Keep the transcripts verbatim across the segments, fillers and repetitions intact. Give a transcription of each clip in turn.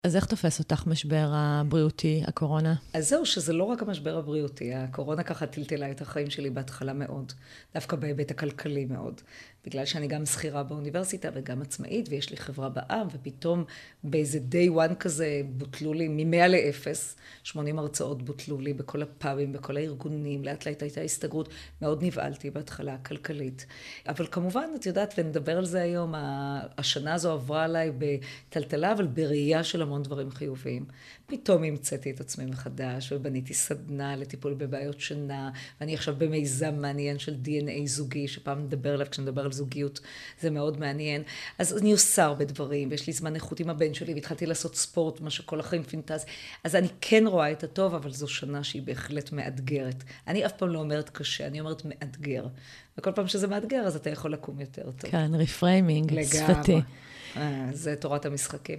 אז איך תופס אותך משבר הבריאותי, הקורונה? אז זהו, שזה לא רק המשבר הבריאותי, הקורונה ככה טלטלה את החיים שלי בהתחלה מאוד, דווקא בהיבט הכלכלי מאוד, בגלל שאני גם שכירה באוניברסיטה וגם עצמאית, ויש לי חברה בעם, ופתאום באיזה day one כזה בוטלו לי ממאה לאפס, שמונים הרצאות בוטלו לי בכל הפאבים, בכל הארגונים, לאט לאט הייתה הסתגרות, מאוד נבעלתי בהתחלה הכלכלית. אבל כמובן, את יודעת, ונדבר על זה היום, השנה הזו עברה עליי בטלטלה, אבל בראייה של המון דברים חיוביים. פתאום המצאתי את עצמי מחדש, ובניתי סדנה לטיפול בבעיות שינה, ואני עכשיו במיזם מעניין של די אן איי זוגי, שפעם נדבר עליו כשנדבר על זוגיות, זה מאוד מעניין. אז אני עושה הרבה דברים, ויש לי זמן איכות עם הבן שלי, והתחלתי לעשות ספורט, מה שכל החיים פינטז. אז אני כן רואה את הטוב, אבל זו שנה שהיא בהחלט מאתגרת. אני אף פעם לא אומרת קשה, אני אומרת מאתגר. וכל פעם שזה מאתגר, אז אתה יכול לקום יותר טוב. כן, רפריימינג, שפתי. זה תורת המשחקים.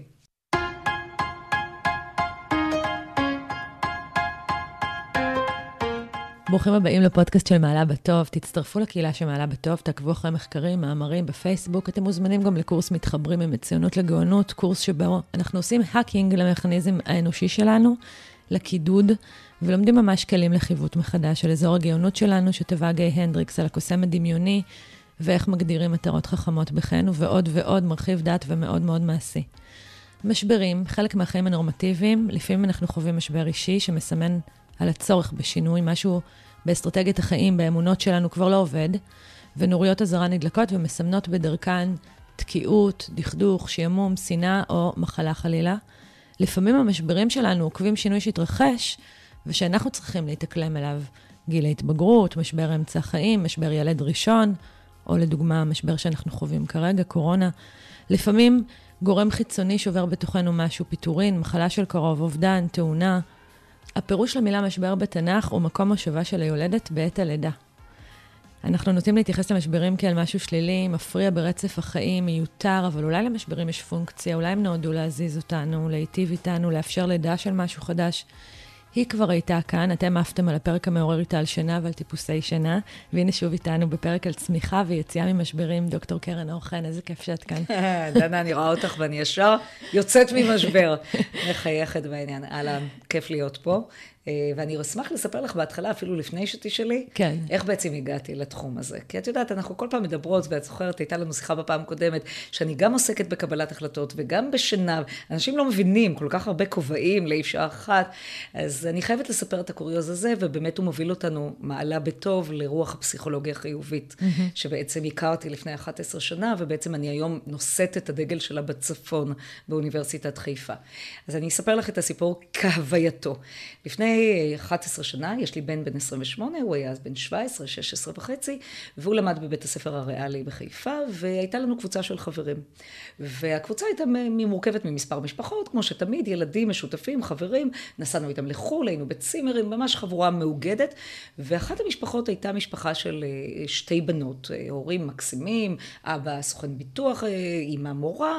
ברוכים הבאים לפודקאסט של מעלה בטוב. תצטרפו לקהילה של מעלה בטוב, תעקבו אחרי מחקרים, מאמרים בפייסבוק. אתם מוזמנים גם לקורס מתחברים ממצוינות לגאונות, קורס שבו אנחנו עושים האקינג למכניזם האנושי שלנו, לקידוד, ולומדים ממש כלים לחיווט מחדש של אזור הגאונות שלנו, שטבע גיא הנדריקס על הקוסם הדמיוני, ואיך מגדירים מטרות חכמות בחיינו, ועוד ועוד מרחיב דעת ומאוד מאוד מעשי. משברים, חלק מהחיים הנורמטיביים, לפעמים אנחנו חווים משבר אישי שמסמן על הצורך בשינוי, משהו באסטרטגיית החיים, באמונות שלנו כבר לא עובד, ונוריות הזרה נדלקות ומסמנות בדרכן תקיעות, דכדוך, שימום, שנאה או מחלה חלילה. לפעמים המשברים שלנו עוקבים שינוי שהתרחש, ושאנחנו צריכים להתאקלם אליו. גיל ההתבגרות, משבר אמצע החיים, משבר ילד ראשון, או לדוגמה, המשבר שאנחנו חווים כרגע, קורונה. לפעמים גורם חיצוני שובר בתוכנו משהו, פיטורין, מחלה של קרוב, אובדן, תאונה. הפירוש למילה משבר בתנ"ך הוא מקום מושבה של היולדת בעת הלידה. אנחנו נוטים להתייחס למשברים כאל משהו שלילי, מפריע ברצף החיים, מיותר, אבל אולי למשברים יש פונקציה, אולי הם נועדו להזיז אותנו, להיטיב איתנו, לאפשר לידה של משהו חדש. היא כבר הייתה כאן, אתם עפתם על הפרק המעורר איתה על שינה ועל טיפוסי שינה, והנה שוב איתנו בפרק על צמיחה ויציאה ממשברים, דוקטור קרן אור חן, איזה כיף שאת כאן. דנה, אני רואה אותך ואני ישר יוצאת ממשבר, מחייכת בעניין. אהלן, כיף להיות פה. ואני אשמח לספר לך בהתחלה, אפילו לפני שתשאלי, כן. איך בעצם הגעתי לתחום הזה. כי את יודעת, אנחנו כל פעם מדברות, ואת זוכרת, הייתה לנו שיחה בפעם קודמת, שאני גם עוסקת בקבלת החלטות, וגם בשינה. אנשים לא מבינים, כל כך הרבה כובעים לאישה אחת. אז אני חייבת לספר את הקוריוז הזה, ובאמת הוא מוביל אותנו מעלה בטוב לרוח הפסיכולוגיה החיובית, mm-hmm. שבעצם הכרתי לפני אחת עשרה שנה, ובעצם אני היום נושאת את הדגל שלה בצפון, באוניברסיטת חיפה. אז אני אספר לך את הסיפור כהווייתו. לפני אחת עשרה שנה, יש לי בן בן עשרים ושמונה, הוא היה אז בן שבע עשרה, שש עשרה וחצי, והוא למד בבית הספר הריאלי בחיפה, והייתה לנו קבוצה של חברים. והקבוצה הייתה מורכבת ממספר משפחות, כמו שתמיד, ילדים משותפים, חברים, נסענו איתם לחול, היינו בצימרים, ממש חבורה מאוגדת, ואחת המשפחות הייתה משפחה של שתי בנות, הורים מקסימים, אבא סוכן ביטוח, אמא מורה,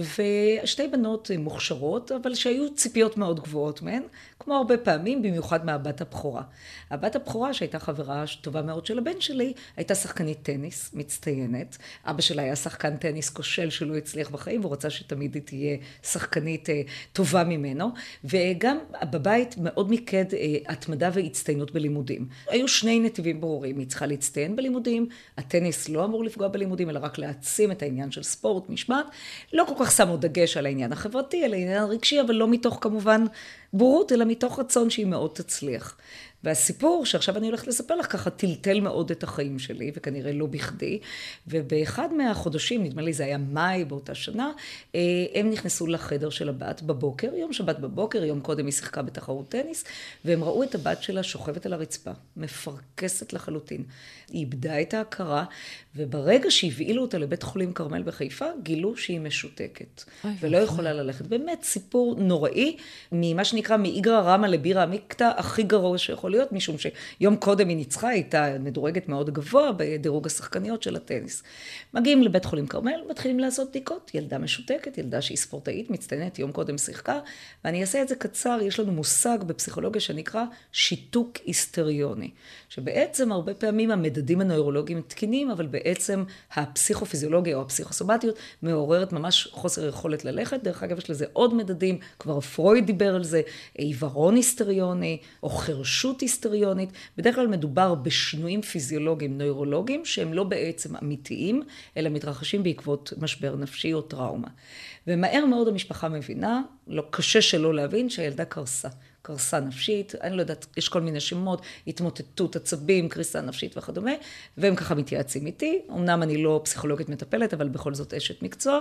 ושתי בנות מוכשרות, אבל שהיו ציפיות מאוד גבוהות מהן, כמו הרבה פעמים, במיוחד מהבת הבכורה. הבת הבכורה, שהייתה חברה טובה מאוד של הבן שלי, הייתה שחקנית טניס, מצטיינת. אבא שלה היה שחקן טניס כושל שלא הצליח בחיים, והוא רצה שתמיד היא תהיה שחקנית טובה ממנו. וגם בבית מאוד מיקד התמדה והצטיינות בלימודים. היו שני נתיבים ברורים, היא צריכה להצטיין בלימודים, הטניס לא אמור לפגוע בלימודים, אלא רק להעצים את העניין של ספורט, משמעת. לא כל כך שמו דגש על העניין החברתי, על העניין הרגשי, אבל לא מתוך כמובן בורות, אלא מתוך רצון שהיא מאוד תצליח. והסיפור שעכשיו אני הולכת לספר לך ככה טלטל מאוד את החיים שלי, וכנראה לא בכדי, ובאחד מהחודשים, נדמה לי זה היה מאי באותה שנה, הם נכנסו לחדר של הבת בבוקר, יום שבת בבוקר, יום קודם היא שיחקה בתחרות טניס, והם ראו את הבת שלה שוכבת על הרצפה, מפרכסת לחלוטין. היא איבדה את ההכרה, וברגע שהבאילו אותה לבית חולים כרמל בחיפה, גילו שהיא משותקת, ולא יכולה ללכת. באמת סיפור נוראי, ממה שנקרא מאיגרא רמא לבירא עמיקתא, הכי גרוע שיכול יכול להיות, משום שיום קודם היא ניצחה, הייתה מדורגת מאוד גבוה בדירוג השחקניות של הטניס. מגיעים לבית חולים כרמל, מתחילים לעשות בדיקות, ילדה משותקת, ילדה שהיא ספורטאית, מצטיינת, יום קודם שיחקה, ואני אעשה את זה קצר, יש לנו מושג בפסיכולוגיה שנקרא שיתוק היסטריוני, שבעצם הרבה פעמים המדדים הנוירולוגיים תקינים, אבל בעצם הפסיכופיזיולוגיה או הפסיכוסומטיות מעוררת ממש חוסר יכולת ללכת. דרך אגב, יש לזה עוד מדדים, כבר פרויד דיבר על זה, עיוורון היסטריוני או חרשות היסטריונית. בדרך כלל מדובר בשינויים פיזיולוגיים נוירולוגיים שהם לא בעצם אמיתיים, אלא מתרחשים בעקבות משבר נפשי או טראומה. ומהר מאוד המשפחה מבינה, לא קשה שלא להבין שהילדה קרסה. קרסה נפשית, אני לא יודעת, יש כל מיני שמות, התמוטטות עצבים, קריסה נפשית וכדומה, והם ככה מתייעצים איתי. אמנם אני לא פסיכולוגית מטפלת, אבל בכל זאת אשת מקצוע,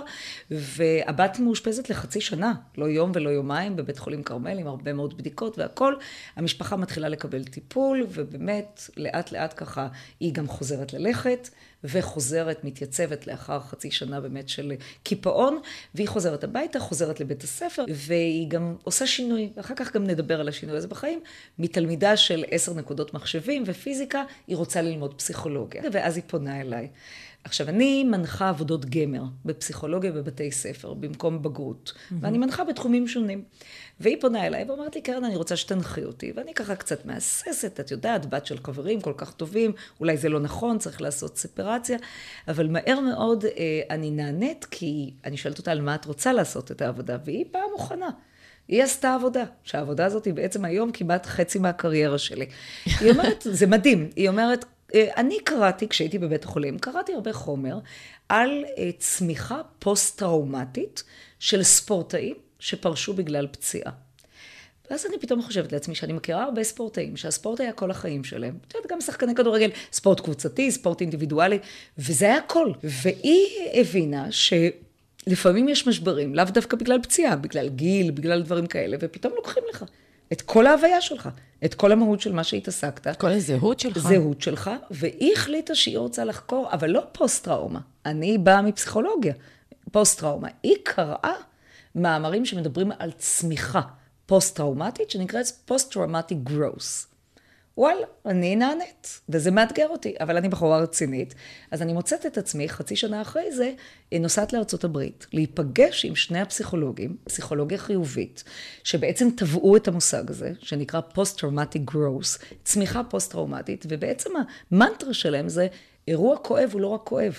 והבת מאושפזת לחצי שנה, לא יום ולא יומיים, בבית חולים כרמל, עם הרבה מאוד בדיקות והכל. המשפחה מתחילה לקבל טיפול, ובאמת, לאט לאט ככה, היא גם חוזרת ללכת, וחוזרת, מתייצבת לאחר חצי שנה באמת של קיפאון, והיא חוזרת הביתה, חוזרת לבית הספר, והיא גם עושה שינוי, ואחר כך גם נדבר על השינוי הזה בחיים, מתלמידה של עשר נקודות מחשבים ופיזיקה, היא רוצה ללמוד פסיכולוגיה, ואז היא פונה אליי. עכשיו, אני מנחה עבודות גמר בפסיכולוגיה בבתי ספר, במקום בגרות, mm-hmm. ואני מנחה בתחומים שונים. והיא פונה אליי ואומרת לי, קרן, אני רוצה שתנחי אותי, ואני ככה קצת מהססת, את יודעת, בת של חברים כל כך טובים, אולי זה לא נכון, צריך לעשות ספרציה, אבל מהר מאוד אה, אני נענית, כי אני שואלת אותה על מה את רוצה לעשות את העבודה, והיא באה מוכנה. היא עשתה עבודה, שהעבודה הזאת היא בעצם היום כמעט חצי מהקריירה שלי. היא אומרת, זה מדהים, היא אומרת, אני קראתי, כשהייתי בבית החולים, קראתי הרבה חומר על צמיחה פוסט-טראומטית של ספורטאים שפרשו בגלל פציעה. ואז אני פתאום חושבת לעצמי שאני מכירה הרבה ספורטאים, שהספורט היה כל החיים שלהם. את יודעת, גם שחקני כדורגל, ספורט קבוצתי, ספורט אינדיבידואלי, וזה היה הכל. והיא הבינה שלפעמים יש משברים, לאו דווקא בגלל פציעה, בגלל גיל, בגלל דברים כאלה, ופתאום לוקחים לך את כל ההוויה שלך, את כל המהות של מה שהתעסקת. את כל הזהות שלך. זהות שלך, והיא החליטה שהיא רוצה לחקור, אבל לא פוסט-טראומה. אני באה מפסיכולוגיה, פוסט-טראומה. היא קראה מאמרים שמדברים על צמיחה פוסט-טראומטית, שנקראת פוסט-טראומטי growth. וואלה, אני נענית, וזה מאתגר אותי, אבל אני בחורה רצינית, אז אני מוצאת את עצמי, חצי שנה אחרי זה, נוסעת לארצות הברית, להיפגש עם שני הפסיכולוגים, פסיכולוגיה חיובית, שבעצם טבעו את המושג הזה, שנקרא Post-Traumatic Growth, צמיחה פוסט-טראומטית, ובעצם המנטרה שלהם זה, אירוע כואב הוא לא רק כואב.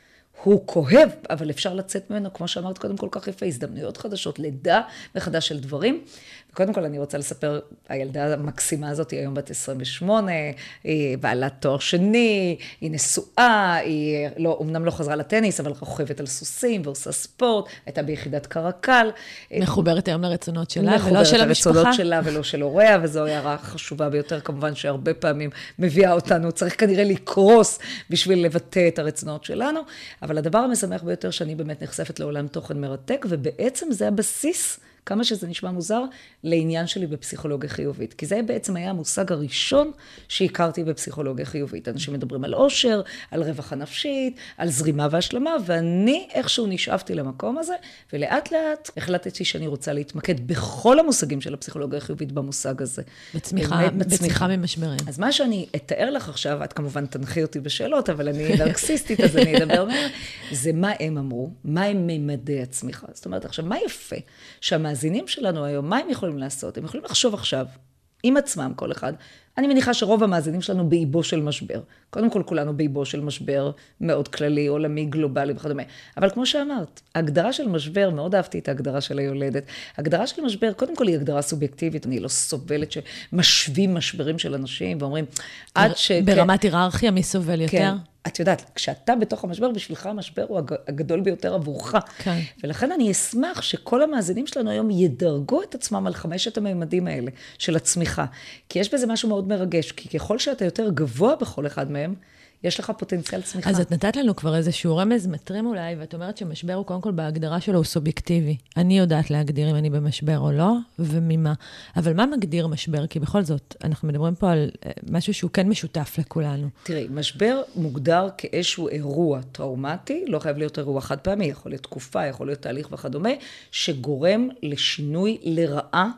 הוא כואב, אבל אפשר לצאת ממנו, כמו שאמרת קודם כל כך יפה, הזדמנויות חדשות, לידה מחדש של דברים. וקודם כל אני רוצה לספר, הילדה המקסימה הזאת היא היום בת עשרים ושמונה, היא בעלת תואר שני, היא נשואה, היא לא, אמנם לא חזרה לטניס, אבל רוכבת על סוסים ועושה ספורט, הייתה ביחידת קרקל. מחוברת היום לרצונות שלה ולא של המשפחה. מחוברת לרצונות שלה ולא של הוריה, וזו הערה חשובה ביותר, כמובן שהרבה פעמים מביאה אותנו, צריך כנראה לקרוס בשביל לבטא את הרצונות שלנו, אבל הדבר המשמח ביותר שאני באמת נחשפת לעולם תוכן מרתק, ובעצם זה הבסיס, כמה שזה נשמע מוזר, לעניין שלי בפסיכולוגיה חיובית. כי זה בעצם היה המושג הראשון שהכרתי בפסיכולוגיה חיובית. אנשים מדברים על עושר, על רווחה נפשית, על זרימה והשלמה, ואני איכשהו נשאבתי למקום הזה, ולאט לאט החלטתי שאני רוצה להתמקד בכל המושגים של הפסיכולוגיה החיובית במושג הזה. בצמיחה, בצמיחה ממשברים. אז מה שאני אתאר לך עכשיו, את כמובן תנחי אותי בשאלות, אבל אני נרקסיסטית, אז אני אדבר מהר, זה מה הם אמרו, מה הם מימדי הצמיחה. זאת אומרת, עכשיו, מה יפה? שהמאזינים שלנו היום, מה הם יכולים לעשות? הם יכולים לחשוב עכשיו, עם עצמם כל אחד. אני מניחה שרוב המאזינים שלנו באיבו של משבר. קודם כל, כולנו באיבו של משבר מאוד כללי, עולמי, גלובלי וכדומה. אבל כמו שאמרת, ההגדרה של משבר, מאוד אהבתי את ההגדרה של היולדת. ההגדרה של משבר, קודם כל היא הגדרה סובייקטיבית. אני לא סובלת שמשווים משברים של אנשים ואומרים, עד ש... ברמת היררכיה, מי סובל יותר? כן. את יודעת, כשאתה בתוך המשבר, בשבילך המשבר הוא הגדול ביותר עבורך. כן. ולכן אני אשמח שכל המאזינים שלנו היום ידרגו את עצמם על חמשת הממדים האלה של הצמיחה. כי יש בזה משהו מאוד מרגש, כי ככל שאתה יותר גבוה בכל אחד מהם, יש לך פוטנציאל צמיחה. אז את נתת לנו כבר איזשהו רמז מטרים אולי, ואת אומרת שמשבר הוא קודם כל בהגדרה שלו הוא סובייקטיבי. אני יודעת להגדיר אם אני במשבר או לא, וממה. אבל מה מגדיר משבר? כי בכל זאת, אנחנו מדברים פה על משהו שהוא כן משותף לכולנו. תראי, משבר מוגדר כאיזשהו אירוע טראומטי, לא חייב להיות אירוע חד פעמי, יכול להיות תקופה, יכול להיות תהליך וכדומה, שגורם לשינוי לרעה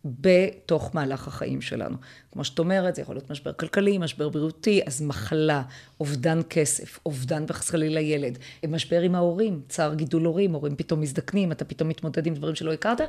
בתוך מהלך החיים שלנו. כמו שאת אומרת, זה יכול להיות משבר כלכלי, משבר בריאותי, אז מחלה, אובדן כסף, אובדן וחסכלי לילד, משבר עם ההורים, צער גידול הורים, הורים פתאום מזדקנים, אתה פתאום מתמודד עם דברים שלא הכרת,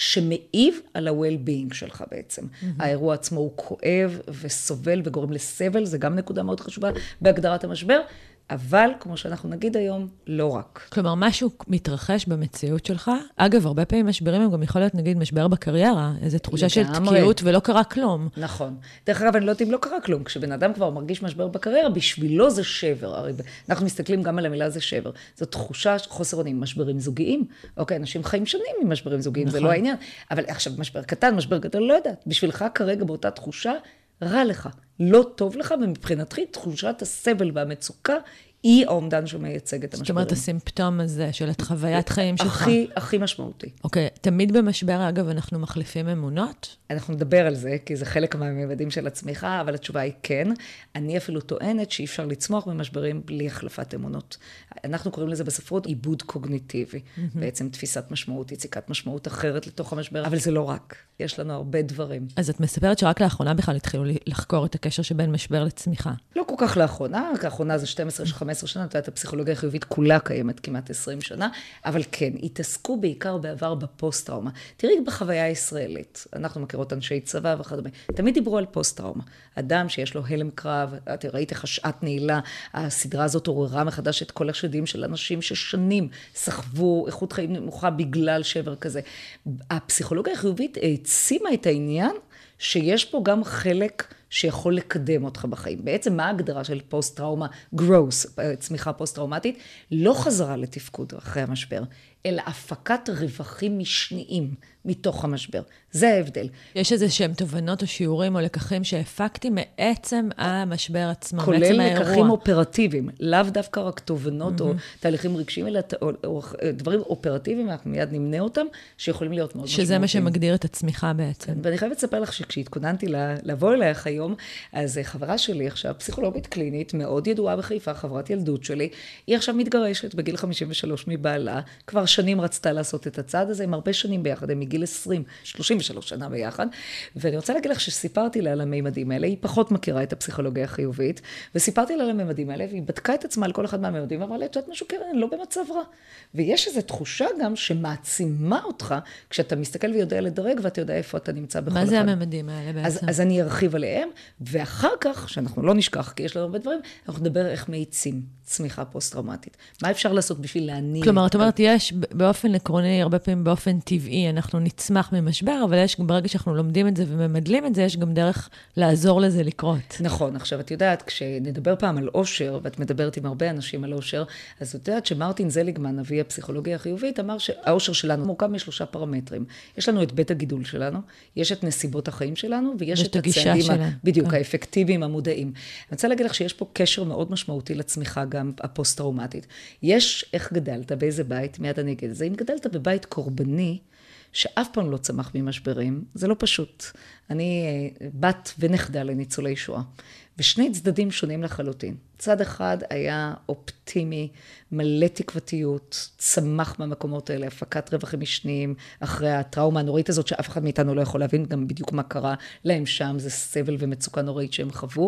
שמעיב על ה-well-being שלך בעצם. Mm-hmm. האירוע עצמו הוא כואב וסובל וגורם לסבל, זה גם נקודה מאוד חשובה בהגדרת המשבר, אבל, כמו שאנחנו נגיד היום, לא רק. כלומר, משהו מתרחש במציאות שלך. אגב, הרבה פעמים משברים הם גם יכול להיות, נגיד, משבר בקריירה, איזו תחושה של תקיעות ולא קרה כלום. נכון. דרך אגב, אני לא יודעת אם לא קרה כלום. כשבן אדם כבר מרגיש משבר בקריירה, בשבילו זה שבר. הרי אנחנו מסתכלים גם על המילה זה שבר. זו תחושה חוסר אונים, משברים זוגיים. אוקיי, אנשים חיים שנים עם משברים זוגיים, נכון. זה לא העניין. אבל עכשיו, משבר קטן, משבר גדול, לא יודעת. בשבילך כרגע באותה תחושה, רע לך, לא טוב לך, ומבחינתך תחושת הסבל והמצוקה היא האומדן שמייצג את המשברים. זאת אומרת, הסימפטום הזה של החוויית חיים שלך. הכי, הכי משמעותי. אוקיי, תמיד במשבר, אגב, אנחנו מחליפים אמונות? אנחנו נדבר על זה, כי זה חלק מהממדים של הצמיחה, אבל התשובה היא כן. אני אפילו טוענת שאי אפשר לצמוח במשברים בלי החלפת אמונות. אנחנו קוראים לזה בספרות עיבוד קוגניטיבי. בעצם תפיסת משמעות, יציקת משמעות אחרת לתוך המשבר, אבל זה לא רק. יש לנו הרבה דברים. אז את מספרת שרק לאחרונה בכלל התחילו לחקור את הקשר שבין משבר לצמיחה. לא כל כך לאחרונה, לאחרונה זה שתים עשרה חמש עשרה שנה, את הפסיכולוגיה החיובית כולה קיימת כמעט עשרים שנה, אבל כן, התעסקו בעיקר בעבר בפוסט-טראומה. תראי בחוויה הישראלית, אנחנו מכירות אנשי צבא וכדומה, תמיד דיברו על פוסט-טראומה. אדם שיש לו הלם קרב, את ראית איך שעת נעילה, הסדרה הזאת עוררה מחדש את כל השדים של אנשים ששנים סחבו איכות חיים נמוכה בגלל שבר כזה. הפסיכולוגיה החיובית העצימה את העניין שיש פה גם חלק שיכול לקדם אותך בחיים. בעצם מה ההגדרה של פוסט-טראומה, growth, צמיחה פוסט-טראומטית? לא חזרה לתפקוד אחרי המשבר, אלא הפקת רווחים משניים מתוך המשבר. זה ההבדל. יש איזה שהם תובנות או שיעורים או לקחים שהפקתי מעצם המשבר עצמו, כולל מעצם האירוע. לקחים אופרטיביים, לאו דווקא רק תובנות או תהליכים רגשיים, אלא דברים אופרטיביים, אנחנו מיד נמנה אותם, שיכולים להיות מאוד משמעותיים. שזה מה שמגדיר את הצמיחה בעצם. ואני חייבת לספר לך שכשהתכוננתי לבוא אלייך היום, אז חברה שלי עכשיו, פסיכולוגית קלינית, מאוד ידועה בחיפה, חברת ילדות שלי, היא עכשיו מתגרשת בגיל חמישים ושלוש מבעלה, כבר שנים רצתה לעשות את הצעד הזה, הם הרבה שנים ביחד, הם מגיל עשרים, שלושים ושלוש שנה ביחד, ואני רוצה להגיד לך שסיפרתי לה על הממדים האלה, היא פחות מכירה את הפסיכולוגיה החיובית, וסיפרתי לה על הממדים האלה, והיא בדקה את עצמה על כל אחד מהממדים, ואמרה לה, את יודעת משהו, קרן, אני לא במצב רע. ויש איזו תחושה גם שמעצימה אותך, כשאתה מסתכל ויודע לדרג, ואתה יודע איפה אתה נמצא בכל אחד. מה זה הממדים האלה בעצם? אז, אז אני ארחיב עליהם, ואחר כך, שאנחנו לא נשכח, כי יש לנו הרבה דברים, אנחנו נדבר איך מאיצים צמיחה פוסט-טראומטית. מה אפשר לעשות בשביל להניע? כלומר, את אומרת, יש באופן עקרוני, הרבה פעמים באופן טבעי, אנחנו נצמח ממשבר, אבל יש, ברגע שאנחנו לומדים את זה וממדלים את זה, יש גם דרך לעזור לזה לקרות. נכון. עכשיו, את יודעת, כשנדבר פעם על אושר, ואת מדברת עם הרבה אנשים על אושר, אז את יודעת שמרטין זליגמן, אבי הפסיכולוגיה החיובית, אמר שהאושר שלנו מורכב משלושה פרמטרים. יש לנו את בית הגידול שלנו, יש את נסיבות החיים שלנו, ויש את הצעדים, בדיוק, האפקטיביים, המודעים. אני רוצה להגיד לך שיש פה קשר מאוד משמעותי לצמיחה, גם הפוסט-טראומטית. יש איך גדלת, באיזה בית, מיד אני אגיד את זה. אם גדלת בבית קורבני, שאף פעם לא צמח ממשברים, זה לא פשוט. אני בת ונכדה לניצולי שואה, ושני צדדים שונים לחלוטין. צד אחד היה אופטימי, מלא תקוותיות, צמח מהמקומות האלה, הפקת רווחים משניים, אחרי הטראומה הנוראית הזאת, שאף אחד מאיתנו לא יכול להבין גם בדיוק מה קרה להם שם, זה סבל ומצוקה נוראית שהם חוו,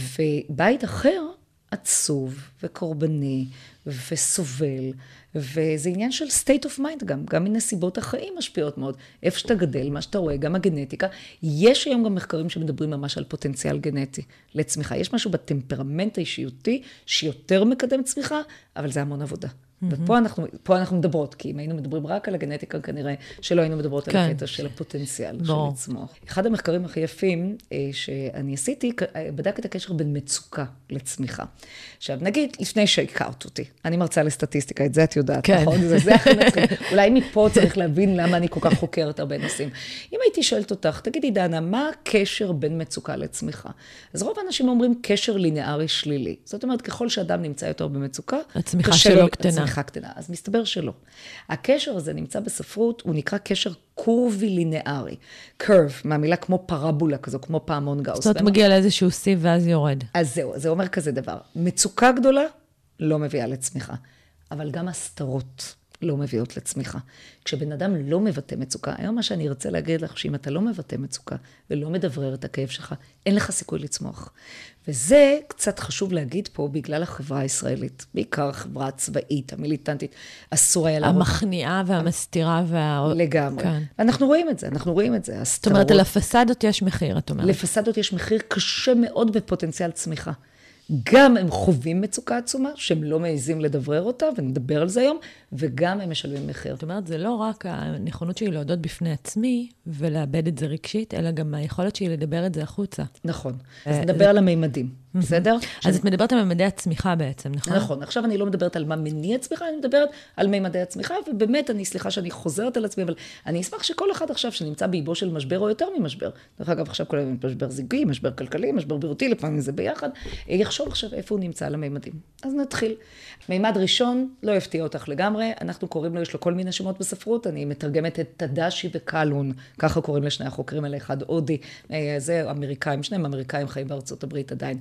ובית אחר, עצוב וקורבני וסובל, וזה עניין של state of mind גם, גם מנסיבות החיים משפיעות מאוד. איפה שאתה גדל, מה שאתה רואה, גם הגנטיקה. יש היום גם מחקרים שמדברים ממש על פוטנציאל גנטי לצמיחה. יש משהו בטמפרמנט האישיותי שיותר מקדם צמיחה, אבל זה המון עבודה. ופה אנחנו, פה אנחנו מדברות, כי אם היינו מדברים רק על הגנטיקה, כנראה שלא היינו מדברות על הקטע של הפוטנציאל של לצמוח. אחד המחקרים הכי יפים שאני עשיתי, בדק את הקשר בין מצוקה לצמיחה. עכשיו, נגיד, לפני שהכרת אותי, אני מרצה לסטטיסטיקה, את זה את יודעת, נכון? זה, זה הכי מצחיק. אולי מפה צריך להבין למה אני כל כך חוקרת הרבה נושאים. אם הייתי שואלת אותך, תגידי, דנה, מה הקשר בין מצוקה לצמיחה? אז רוב האנשים אומרים קשר לינארי שלילי. זאת אומרת, ככל שאדם נמצא יותר במצוקה, הצמיחה שלו קטנה. קטנה. אז מסתבר שלא. הקשר הזה נמצא בספרות, הוא נקרא קשר קורבי לינארי. קרב, מהמילה כמו פרבולה כזו, כמו פעמון גאוס. זאת אומרת, מגיע לאיזשהו סי ואז יורד. אז זהו, זה אומר כזה דבר. מצוקה גדולה לא מביאה לצמיחה, אבל גם הסתרות לא מביאות לצמיחה. כשבן אדם לא מבטא מצוקה, היום מה שאני ארצה להגיד לך, שאם אתה לא מבטא מצוקה ולא מדברר את הכאב שלך, אין לך סיכוי לצמוח. וזה קצת חשוב להגיד פה בגלל החברה הישראלית, בעיקר החברה הצבאית, המיליטנטית, אסור היה להראות. המכניעה והמסתירה וה... לגמרי. כן. אנחנו רואים את זה, אנחנו רואים את זה. זאת אומרת, לפסדות יש מחיר, את אומרת. לפסדות יש מחיר קשה מאוד בפוטנציאל צמיחה. גם הם חווים מצוקה עצומה, שהם לא מעזים לדברר אותה, ונדבר על זה היום, וגם הם משלמים מחיר. זאת אומרת, זה לא רק הנכונות שלי להודות בפני עצמי, ולאבד את זה רגשית, אלא גם היכולת שלי לדבר את זה החוצה. נכון. אז נדבר על המימדים, בסדר? אז את מדברת על מימדי הצמיחה בעצם, נכון? נכון. עכשיו אני לא מדברת על מה מניע צמיחה, אני מדברת על מימדי הצמיחה, ובאמת, אני סליחה שאני חוזרת על עצמי, אבל אני אשמח שכל אחד עכשיו שנמצא באיבו של משבר או יותר ממשבר, דרך אגב, עכשיו כל היום משבר זוגי, משבר כלכלי, משבר בריאותי, לפעמים זה ביחד, יחשוב עכשיו איפה הוא נמצא על המימדים. אז נתחיל. מימד ראשון, לא יפתיע אותך לגמרי, אנחנו קוראים לו, יש לו כל מיני שמות בספרות, אני מתרגמת את תדשי וקלון, ככה קוראים לשני החוקרים האלה, אחד הודי, זה אמריקאים, שניהם אמריקאים חיים בארצות הברית עדיין.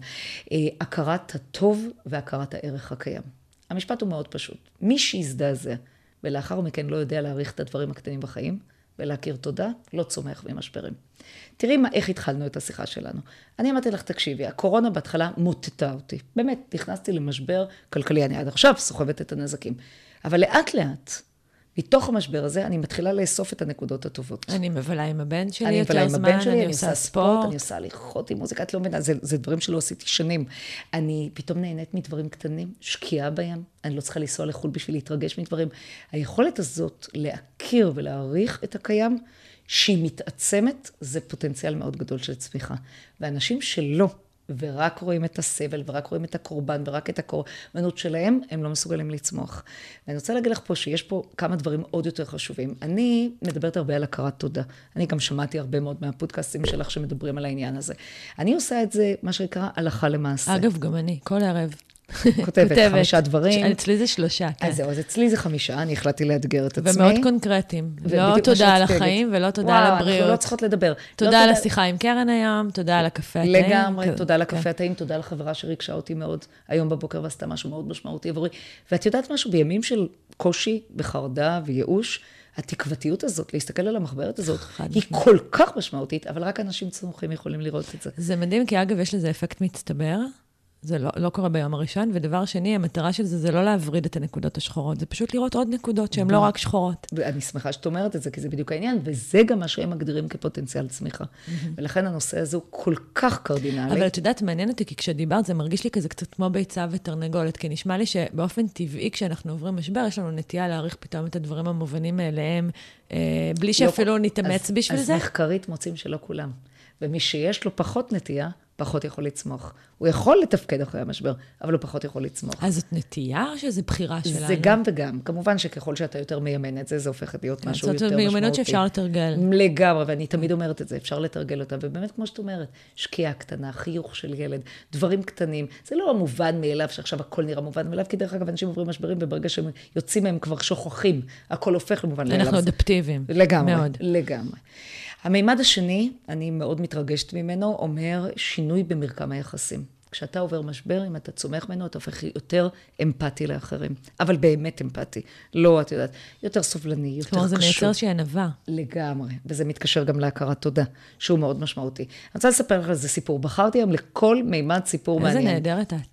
הכרת הטוב והכרת הערך הקיים. המשפט הוא מאוד פשוט. מי שיזדעזע, ולאחר מכן לא יודע להעריך את הדברים הקטנים בחיים, ולהכיר תודה, לא צומח במשברים. תראי מה, איך התחלנו את השיחה שלנו. אני אמרתי לך, תקשיבי, הקורונה בהתחלה מוטטה אותי. באמת, נכנסתי למשבר כלכלי, אני עד עכשיו סוחבת את הנזקים. אבל לאט לאט, מתוך המשבר הזה, אני מתחילה לאסוף את הנקודות הטובות. אני מבלה עם הבן שלי אני יותר זמן, שלי, אני, אני עושה ספורט, ספורט. אני עושה הליכות עם מוזיקה, את לא מבינה, זה, זה דברים שלא עשיתי שנים. אני פתאום נהנית מדברים קטנים, שקיעה בים, אני לא צריכה לנסוע לחו"ל בשביל להתרגש מדברים. היכולת הזאת להכיר ולהעריך את הקיים, שהיא מתעצמת, זה פוטנציאל מאוד גדול של צמיחה. ואנשים שלא, ורק רואים את הסבל, ורק רואים את הקורבן, ורק את הקורבנות שלהם, הם לא מסוגלים לצמוח. ואני רוצה להגיד לך פה שיש פה כמה דברים עוד יותר חשובים. אני מדברת הרבה על הכרת תודה. אני גם שמעתי הרבה מאוד מהפודקאסטים שלך שמדברים על העניין הזה. אני עושה את זה, מה שנקרא, הלכה למעשה. אגב, גם אני, כל ערב. כותבת חמישה דברים. אצלי זה שלושה, כן. אז זהו, אז אצלי זה חמישה, אני החלטתי לאתגר את עצמי. ומאוד קונקרטיים. לא תודה על החיים ולא תודה על הבריאות. וואו, אנחנו לא צריכות לדבר. תודה על השיחה עם קרן היום, תודה על הקפה הטעים. לגמרי, תודה על הקפה הטעים, תודה לחברה שריגשה אותי מאוד היום בבוקר ועשתה משהו מאוד משמעותי עבורי. ואת יודעת משהו, בימים של קושי וחרדה וייאוש, התקוותיות הזאת, להסתכל על המחברת הזאת, היא כל כך משמעותית, אבל רק אנשים צמוחים יכולים לראות את זה. זה מדהים, כי אגב, יש לזה אפקט מצטבר. זה לא, לא קורה ביום הראשון, ודבר שני, המטרה של זה, זה לא להבריד את הנקודות השחורות, זה פשוט לראות עוד נקודות שהן לא רק שחורות. ואני שמחה שאת אומרת את זה, כי זה בדיוק העניין, וזה גם מה שהם מגדירים כפוטנציאל צמיחה. ולכן הנושא הזה הוא כל כך קרדינלי. אבל את יודעת, מעניין אותי, כי כשדיברת, זה מרגיש לי כזה קצת כמו ביצה ותרנגולת, כי נשמע לי שבאופן טבעי, כשאנחנו עוברים משבר, יש לנו נטייה להעריך פתאום את הדברים המובנים מאליהם, בלי שאפילו נתאמץ בשביל זה. אז מחקרית מוצאים שלא כולם. ומי שיש לו פחות נטייה, פחות יכול לצמוח. הוא יכול לתפקד אחרי המשבר, אבל הוא פחות יכול לצמוח. אז זאת נטייה או שזו בחירה שלנו? זה גם וגם. כמובן שככל שאתה יותר מיימן את זה, זה הופך להיות משהו יותר משמעותי. זאת מיומנות שאפשר לתרגל. לגמרי, ואני תמיד אומרת את זה, אפשר לתרגל אותה. ובאמת, כמו שאת אומרת, שקיעה קטנה, חיוך של ילד, דברים קטנים. זה לא המובן מאליו שעכשיו הכל נראה מובן מאליו, כי דרך אגב, אנשים עוברים משברים, וברגע שהם יוצאים מהם כבר שוכחים, הכל הופך למובן מאליו. אנחנו אדפטיביים. לגמרי, לגמרי. המימד השני, אני מאוד מתרגשת ממנו, אומר שינוי במרקם היחסים. כשאתה עובר משבר, אם אתה צומח ממנו, אתה הופך יותר אמפתי לאחרים. אבל באמת אמפתי. לא, את יודעת, יותר סובלני, יותר קשור. זה מייצר שהיא ענווה. לגמרי. וזה מתקשר גם להכרת תודה, שהוא מאוד משמעותי. אני רוצה לספר לך על זה סיפור. בחרתי היום לכל מימד סיפור מעניין. איזה נהדרת את.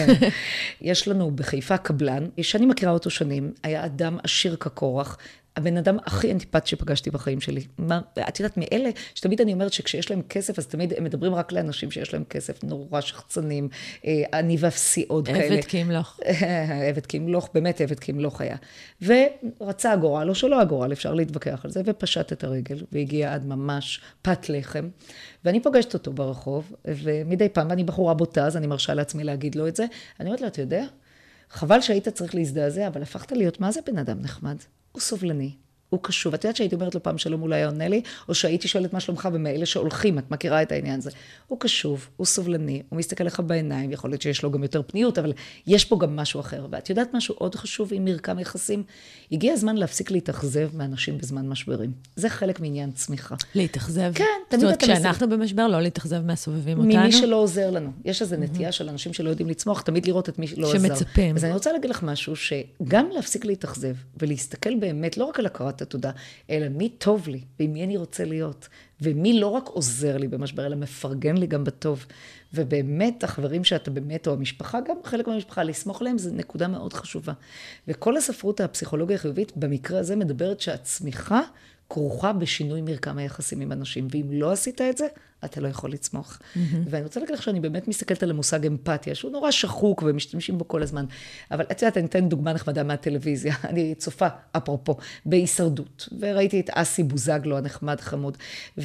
יש לנו בחיפה קבלן, שאני מכירה אותו שנים, היה אדם עשיר כקורח, הבן אדם הכי אנטיפט שפגשתי בחיים שלי. מה, את יודעת, מאלה, שתמיד אני אומרת שכשיש להם כסף, אז תמיד הם מדברים רק לאנשים שיש להם כסף, נורא שחצנים, אני ואפסי עוד כאלה. עבד כימלוך. עבד כימלוך, באמת עבד כימלוך היה. ורצה הגורל, או שלא הגורל, אפשר להתווכח על זה, ופשט את הרגל, והגיע עד ממש פת לחם. ואני פוגשת אותו ברחוב, ומדי פעם, אני בחורה בוטה, אז אני מרשה לעצמי להגיד לו את זה. אני אומרת לו, אתה יודע, חבל שהיית צריך להזדעזע, אבל הפכת להיות, מה זה בן אדם נחמד? הוא סובלני, הוא קשוב. את יודעת שהייתי אומרת לו פעם שלום, אולי עונה לי, או שהייתי שואלת מה שלומך, ומאלה שהולכים, את מכירה את העניין הזה. הוא קשוב, הוא סובלני, הוא מסתכל לך בעיניים, יכול להיות שיש לו גם יותר פניות, אבל יש פה גם משהו אחר. ואת יודעת משהו עוד חשוב עם מרקם יחסים? הגיע הזמן להפסיק להתאכזב מאנשים בזמן משברים. זה חלק מעניין צמיחה. להתאכזב? כן, תמיד זאת אומרת, כשאנחנו במשבר, לא להתאכזב מהסובבים אותנו? ממי שלא עוזר לנו. יש איזו נטייה של אנשים שלא יודעים לצמוח, תמיד לראות את מי שלא עזר. שמצפים. אז אני רוצה להגיד לך משהו, שגם להפסיק להתאכזב, ולהסתכל באמת, לא רק על הכרת התודה, אלא מי טוב לי, ועם מי אני רוצה להיות, ומי לא רק עוזר לי במשבר, אלא מפרגן לי גם בטוב. ובאמת, החברים שאתה באמת, או המשפחה, גם חלק מהמשפחה, לסמוך עליהם, זו נקודה מאוד חשובה. וכל הספרות הפסיכולוגיה החיובית, במקרה הזה מדברת שהצמיחה כרוכה בשינוי מרקם היחסים עם אנשים, ואם לא עשית את זה, אתה לא יכול לצמוח. Mm-hmm. ואני רוצה להגיד לך שאני באמת מסתכלת על המושג אמפתיה, שהוא נורא שחוק ומשתמשים בו כל הזמן. אבל את יודעת, אני אתן דוגמה נחמדה מהטלוויזיה. אני צופה, אפרופו, בהישרדות. וראיתי את אסי בוזגלו, הנחמד חמוד.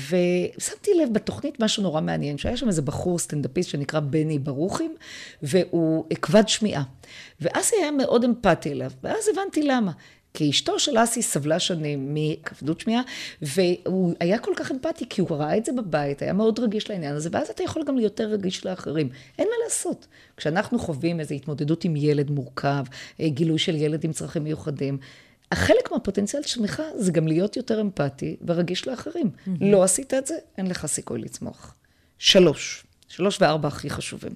ושמתי לב בתוכנית משהו נורא מעניין, שהיה שם איזה בחור סטנדאפיסט שנקרא בני ברוכים, והוא כבד שמיעה. ואסי היה מאוד אמפתי אליו, ואז הבנתי למה. כי אשתו של אסי סבלה שנים מכבדות שמיעה, והוא היה כל כך אמפתי, כי הוא ראה את זה בבית, היה מאוד רגיש לעניין הזה, ואז אתה יכול גם יותר רגיש לאחרים. אין מה לעשות. כשאנחנו חווים איזו התמודדות עם ילד מורכב, גילוי של ילד עם צרכים מיוחדים, החלק מהפוטנציאל שלך זה גם להיות יותר אמפתי ורגיש לאחרים. Mm-hmm. לא עשית את זה, אין לך סיכוי לצמוח. שלוש. שלוש וארבע הכי חשובים.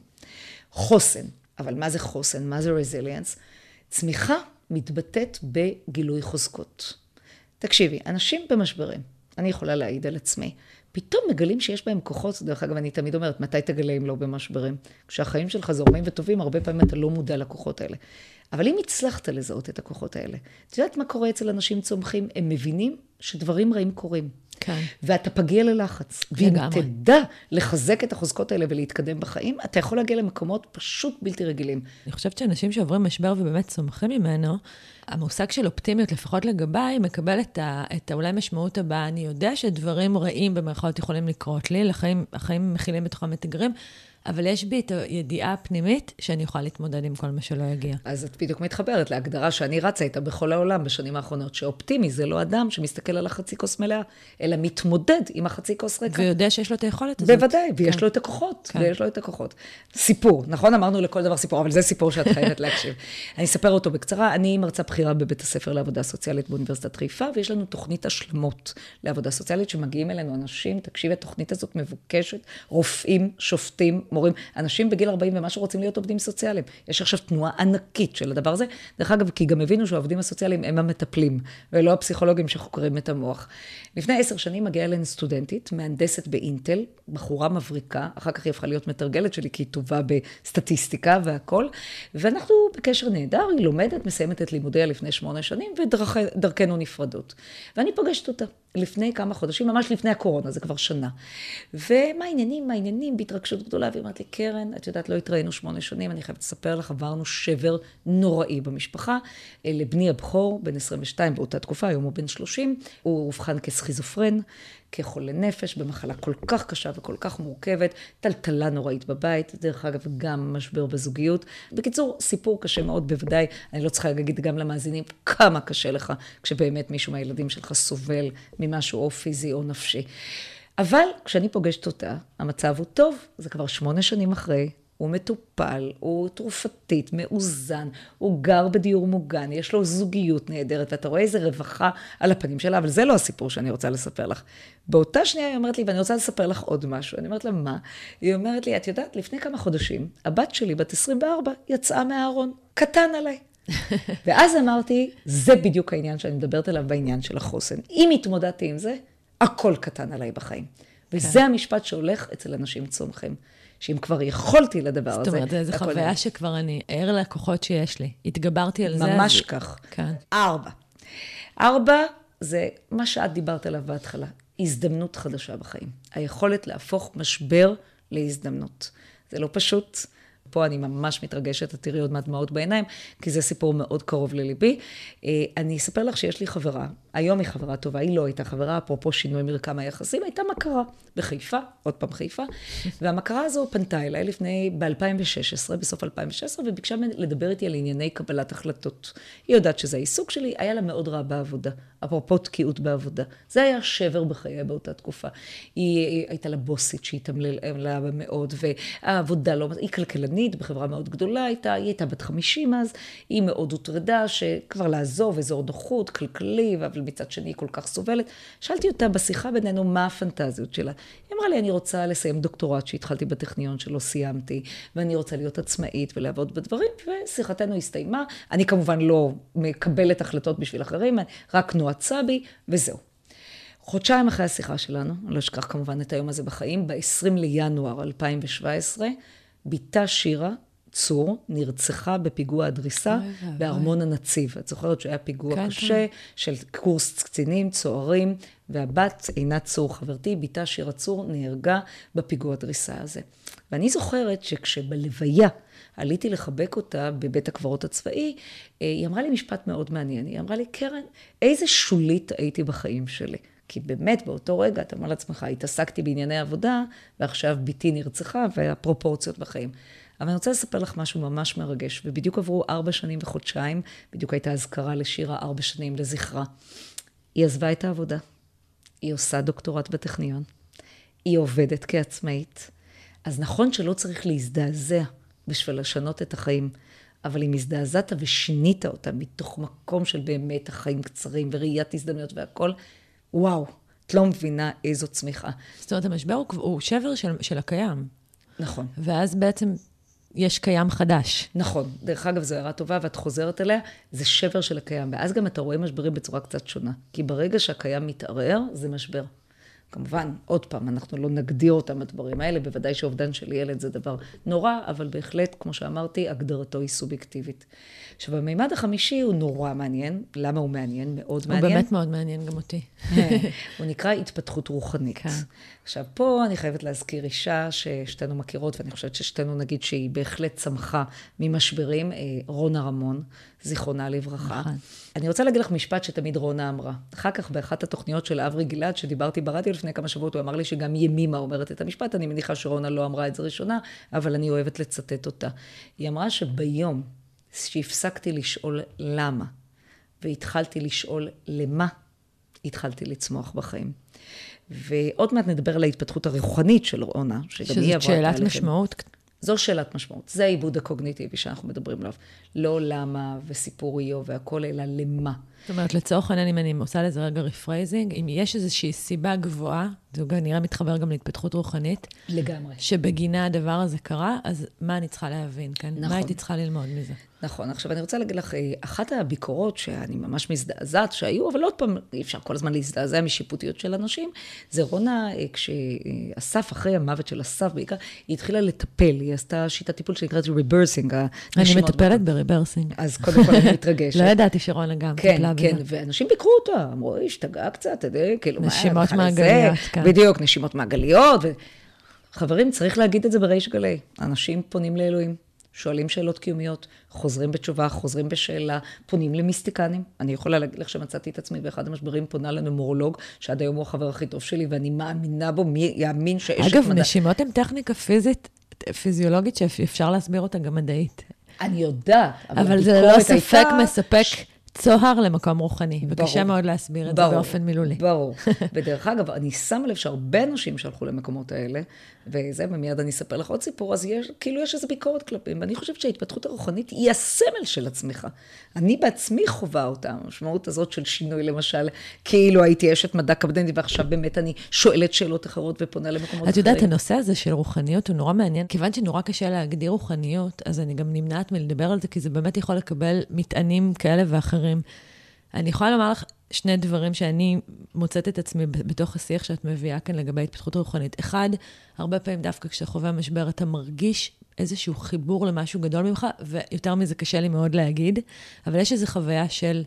חוסן. אבל מה זה חוסן? מה זה רזיליאנס? צמיחה מתבטאת בגילוי חוזקות. תקשיבי, אנשים במשברים, אני יכולה להעיד על עצמי, פתאום מגלים שיש בהם כוחות, דרך אגב, אני תמיד אומרת, מתי תגלה אם לא במשברים? כשהחיים שלך זורמים וטובים, הרבה פעמים אתה לא מודע לכוחות האלה. אבל אם הצלחת לזהות את הכוחות האלה, את יודעת מה קורה אצל אנשים צומחים? הם מבינים שדברים רעים קורים. כן. ואתה פגיע ללחץ. ואם תדע לחזק את החוזקות האלה ולהתקדם בחיים, אתה יכול להגיע למקומות פשוט בלתי רגילים. אני חושבת שאנשים שעוברים משבר ובאמת צומחים ממנו, המושג של אופטימיות, לפחות לגביי, מקבל את, ה, את האולי משמעות הבאה. אני יודע שדברים רעים במרכאות יכולים לקרות לי, לחיים, החיים מכילים בתוכם מתגרים, אבל יש בי את הידיעה הפנימית שאני יכולה להתמודד עם כל מה שלא יגיע. אז את בדיוק מתחברת להגדרה שאני רצה איתה בכל העולם בשנים האחרונות, שאופטימי זה לא אדם שמסתכל על החצי כוס מלאה, אלא מתמודד עם החצי כוס ריקה. ויודע שיש לו את היכולת הזאת. בוודאי, ויש לו את הכוחות, ויש לו את הכוחות. סיפור, נכון? אמרנו לכל דבר סיפור, אבל זה סיפור שאת חייבת להקשיב. אני אספר אותו בקצרה. אני מרצה בחירה בבית הספר לעבודה סוציאלית באוניברסיטת חיפה, ויש לנו תוכנית השלמות לעבודה סוציאלית, שמגיעים אלינו אנשים, תקשיב, התוכנית הזאת מבוקשת, רופאים, שופטים, מורים, אנשים בגיל ארבעים ומשהו רוצים להיות עובדים סוציאליים. יש עכשיו תנועה ענקית של הדבר הזה. דרך אגב, כי גם הבינו שהעובדים הסוציאליים הם המטפלים, ולא הפסיכולוגים שחוקרים את המוח. לפני עשר שנים מגיעה אלינו סטודנטית, מהנדסת באינטל, בחורה מבריקה, אחר כך היא הפכה להיות מתרגלת שלי, כי היא טובה בסטטיסטיקה והכל, ואנחנו בקשר נהדר, היא לומדת, מסיימת את לימודיה לפני שמונה שנים, ודרכנו נפרדות. ואני פגשת אותה לפני כמה חודשים, ממש לפני הקורונה, זה כבר שנה. ומה העניינים, מה העניינים, בהתרגשות גדולה, והיא אמרת לי, קרן, את יודעת, לא התראינו שמונה שנים, אני חייבת לספר לך, עברנו שבר נוראי במשפחה, לבני הבכור, בן עשרים ושתיים, באותה תקופה, היום הוא בן שלושים, הוא הובחן כסכיזופרן, כחולה נפש, במחלה כל כך קשה וכל כך מורכבת, טלטלה נוראית בבית, דרך אגב, גם משבר בזוגיות. בקיצור, סיפור קשה מאוד, בוודאי, אני לא צריכה להגיד גם למאזינים, כמה קשה לך, כשבאמת מישהו מהילדים שלך סובל ממשהו או פיזי או נפשי. אבל כשאני פוגשת אותה, המצב הוא טוב, זה כבר שמונה שנים אחרי, הוא מטופל, הוא תרופתית, מאוזן, הוא גר בדיור מוגן, יש לו זוגיות נהדרת, ואתה רואה איזה רווחה על הפנים שלה, אבל זה לא הסיפור שאני רוצה לספר לך. באותה שנייה היא אומרת לי, ואני רוצה לספר לך עוד משהו. אני אומרת לה, מה? היא אומרת לי, את יודעת, לפני כמה חודשים, הבת שלי, בת עשרים וארבע, יצאה מהארון, קטן עליי. ואז אמרתי, זה בדיוק העניין שאני מדברת עליו בעניין של החוסן. אם התמודדתי עם זה, הכל קטן עליי בחיים. וזה המשפט שהולך אצל אנשים צומחים. שאם כבר יכולתי לדבר הזה... זאת אומרת, זו חוויה שכבר אני ער לכוחות שיש לי. התגברתי על זה. ממש כך. כן. ארבע. ארבע זה מה שאת דיברת עליו בהתחלה. הזדמנות חדשה בחיים. היכולת להפוך משבר להזדמנות. זה לא פשוט, פה אני ממש מתרגשת, את תראי עוד מהדמעות בעיניים, כי זה סיפור מאוד קרוב לליבי. אני אספר לך שיש לי חברה, היום היא חברה טובה, היא לא הייתה חברה, אפרופו שינוי מרקם היחסים, הייתה מכרה בחיפה, עוד פעם חיפה, והמכרה הזו פנתה אליי לפני, ב-אלפיים ושש עשרה, בסוף אלפיים ושש עשרה, וביקשה לדבר איתי על ענייני קבלת החלטות. היא יודעת שזה העיסוק שלי, היה לה מאוד רע בעבודה, אפרופו תקיעות בעבודה. זה היה שבר בחיי באותה תקופה. היא הייתה לה בוסית שהיא תמללה מאוד, והעבודה לא, היא כלכלנית בחברה מאוד גדולה הייתה, היא הייתה בת חמישים אז, היא מאוד הוטרדה שכבר לעזוב אזור נוחות, כלכלי, אבל מצד שני היא כל כך סובלת. שאלתי אותה בשיחה בינינו מה הפנטזיות שלה. היא אמרה לי, אני רוצה לסיים דוקטורט שהתחלתי בטכניון שלא סיימתי, ואני רוצה להיות עצמאית ולעבוד בדברים, ושיחתנו הסתיימה. אני כמובן לא מקבלת החלטות בשביל אחרים, רק נועצה בי, וזהו. חודשיים אחרי השיחה שלנו, אני לא אשכח כמובן את היום הזה בחיים, ב-עשרים לינואר אלפיים שבע עשרה, ביתה שירה צור נרצחה בפיגוע הדריסה בארמון הנציב. את זוכרת שהיה פיגוע קשה של קורס קצינים, צוערים, והבת עינת צור, חברתי, ביתה שירה צור, נהרגה בפיגוע הדריסה הזה. ואני זוכרת שכשבלוויה עליתי לחבק אותה בבית הקברות הצבאי, היא אמרה לי משפט מאוד מעניין. היא אמרה לי, קרן, איזה שולית הייתי בחיים שלי. כי באמת באותו רגע, אתה אומר לעצמך, התעסקתי בענייני עבודה, ועכשיו ביתי נרצחה, והפרופורציות בחיים. אבל אני רוצה לספר לך משהו ממש מרגש, ובדיוק עברו ארבע שנים וחודשיים, בדיוק הייתה הזכרה לשירה ארבע שנים לזכרה. היא עזבה את העבודה, היא עושה דוקטורט בטכניון, היא עובדת כעצמאית, אז נכון שלא צריך להזדעזע בשביל לשנות את החיים, אבל אם הזדעזעת ושינית אותה מתוך מקום של באמת החיים קצרים וראיית הזדמנויות והכל, וואו, את לא מבינה איזו צמיחה. זאת אומרת, המשבר הוא, הוא שבר של, של הקיים. נכון. ואז בעצם יש קיים חדש. נכון. דרך אגב, זו הערה טובה, ואת חוזרת אליה, זה שבר של הקיים. ואז גם אתה רואה משברים בצורה קצת שונה. כי ברגע שהקיים מתערער, זה משבר. כמובן, עוד פעם, אנחנו לא נגדיר אותם הדברים האלה, בוודאי שאובדן של ילד זה דבר נורא, אבל בהחלט, כמו שאמרתי, הגדרתו היא סובייקטיבית. עכשיו, המימד החמישי הוא נורא מעניין. למה הוא מעניין? מאוד מעניין. הוא באמת מאוד מעניין גם אותי. הוא נקרא התפתחות רוחנית. כן. עכשיו, פה אני חייבת להזכיר אישה ששתינו מכירות, ואני חושבת ששתינו נגיד שהיא בהחלט צמחה ממשברים, רונה רמון, זיכרונה לברכה. נכון. אני רוצה להגיד לך משפט שתמיד רונה אמרה. אחר כך, באחת התוכניות של אברי גלעד, שדיברתי ברדיו לפני כמה שבועות, הוא אמר לי שגם ימימה אומרת את המשפט, אני מניחה שרונה לא אמרה את זה ראשונה, אבל אני אוהבת לצטט אותה. היא אמרה שביום שהפסקתי לשאול למה, והתחלתי לשאול למה, התחלתי לצמוח בחיים. ועוד מעט נדבר על ההתפתחות הרוחנית של רונה, שגם היא עברה שזאת שאלת משמעות. זו שאלת משמעות. זה העיבוד הקוגניטיבי שאנחנו מדברים עליו. לא למה וסיפור איוב והכל, אלא למה. זאת אומרת, לצורך העניין, אם אני עושה לזה רגע רפרייזינג, אם יש איזושהי סיבה גבוהה, זה נראה מתחבר גם להתפתחות רוחנית. לגמרי. שבגינה הדבר הזה קרה, אז מה אני צריכה להבין כאן? נכון. מה הייתי צריכה ללמוד מזה? נכון. עכשיו, אני רוצה להגיד לך, אחת הביקורות שאני ממש מזדעזעת שהיו, אבל עוד פעם, אי אפשר כל הזמן להזדעזע משיפוטיות של אנשים, זה רונה, כשאסף, אחרי המוות של אסף בעיקר, היא התחילה לטפל, היא עשתה שיטת טיפול שנקראת ריברסינג. אני מטפלת בריברסינג. אז קודם כל אני מתרגשת. לא ידעתי שרונה גם טיפלה בזה. כן, כן, ואנשים ביקרו אותה, אמרו, היא השתגעה קצת, כאילו, נשימות מעגליות, כן. בדיוק, נשימות מעגליות, וחברים, צריך להגיד את זה בריש גלי. אנשים פונים לאלוהים, שואלים שאלות קיומיות, חוזרים בתשובה, חוזרים בשאלה, פונים למיסטיקנים. אני יכולה להגיד לך שמצאתי את עצמי באחד המשברים, פונה לנומרולוג, שעד היום הוא החבר הכי טוב שלי, ואני מאמינה בו, מי יאמין שאשת מדע. אגב, נשימות הן טכניקה פיזית, פיזיולוגית, שאפשר להסביר אותה גם מדעית. אני יודעת, אבל זה לא ספק מספק צוהר למקום רוחני, וקשה מאוד להסביר את זה באופן מילולי. ברור. ודרך אגב, אני שמה לב שהרבה אנשים שהלכו למקומות האלה, וזה, ומיד אני אספר לך עוד סיפור, אז יש, כאילו יש איזו ביקורת כלפים, ואני חושבת שההתפתחות הרוחנית היא הסמל של עצמך. אני בעצמי חובה אותה, המשמעות הזאת של שינוי, למשל, כאילו הייתי אשת מדע קפדנית, ועכשיו באמת אני שואלת שאלות אחרות ופונה למקומות אחרים. את יודעת, הנושא הזה של רוחניות הוא נורא מעניין, כיוון שנורא קשה להגדיר רוחניות, אז אני גם נמנעת מלדבר על זה, כי זה באמת יכול לקבל מטענים כאלה ואחרים. אני יכולה לומר לך שני דברים שאני מוצאת את עצמי בתוך השיח שאת מביאה כאן לגבי התפתחות רוחנית. אחד, הרבה פעמים דווקא כשאתה חווה משבר, אתה מרגיש איזשהו חיבור למשהו גדול ממך, ויותר מזה קשה לי מאוד להגיד, אבל יש איזו חוויה של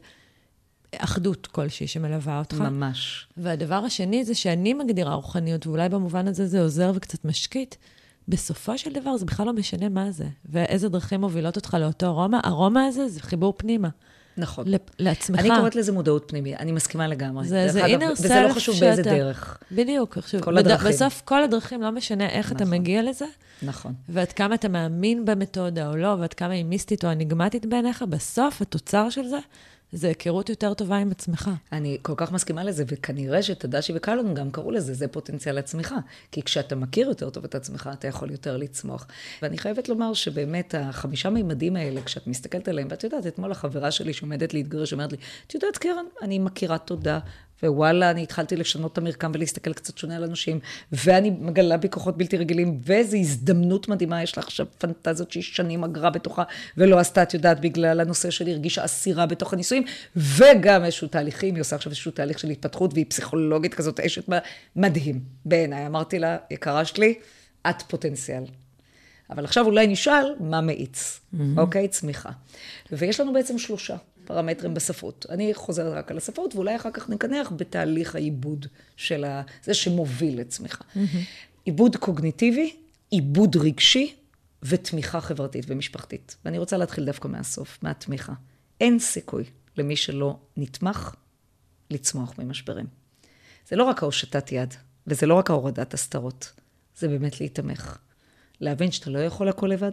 אחדות כלשהי שמלווה אותך. ממש. והדבר השני זה שאני מגדירה רוחניות, ואולי במובן הזה זה עוזר וקצת משקיט, בסופו של דבר זה בכלל לא משנה מה זה, ואיזה דרכים מובילות אותך לאותו ארומה. ארומה הזה זה חיבור פנימה. נכון. לעצמך. אני קוראת לזה מודעות פנימית, אני מסכימה לגמרי. זה, זה אגב, inner וזה לא חשוב שאתה... באיזה דרך. בדיוק. עכשיו, כל הדרכים. בסוף כל הדרכים לא משנה איך נכון. אתה מגיע לזה. נכון. ועד כמה אתה מאמין במתודה או לא, ועד כמה היא מיסטית או אניגמטית בעיניך, בסוף התוצר של זה, זה היכרות יותר טובה עם עצמך. אני כל כך מסכימה לזה, וכנראה שתדשי וקלון גם קראו לזה, זה פוטנציאל הצמיחה. כי כשאתה מכיר יותר טוב את עצמך, אתה יכול יותר לצמוח. ואני חייבת לומר שבאמת החמישה מימדים האלה, כשאת מסתכלת עליהם, ואת יודעת, אתמול החברה שלי שעומדת להתגרש, אומרת לי, את יודעת, קרן, אני מכירה תודה, ווואלה, אני התחלתי לשנות את המרקם ולהסתכל קצת שונה על אנשים, ואני מגלה בי כוחות בלתי רגילים, וזו הזדמנות מדהימה, יש לה עכשיו פנטזיות שהיא שנים אגרה בתוכה, ולא עשתה, את יודעת, בגלל הנושא שלי, הרגישה אסירה בתוך הנישואים, וגם איזשהו תהליכים, היא עושה עכשיו איזשהו תהליך של התפתחות, והיא פסיכולוגית כזאת, אשת מדהים. בעיניי, אמרתי לה, יקרה שלי, את פוטנציאל. אבל עכשיו אולי נשאל מה מאיץ, mm-hmm. אוקיי? צמיחה. ויש לנו בעצם שלושה פרמטרים בספרות. אני חוזרת רק על הספרות, ואולי אחר כך נקנח בתהליך העיבוד של ה... זה שמוביל לצמיחה. Mm-hmm. עיבוד קוגניטיבי, עיבוד רגשי, ותמיכה חברתית ומשפחתית. ואני רוצה להתחיל דווקא מהסוף, מהתמיכה. אין סיכוי למי שלא נתמך לצמוח ממשברים. זה לא רק ההושטת יד, וזה לא רק ההורדת הסתרות, זה באמת להתמך. להבין שאתה לא יכול הכל לבד,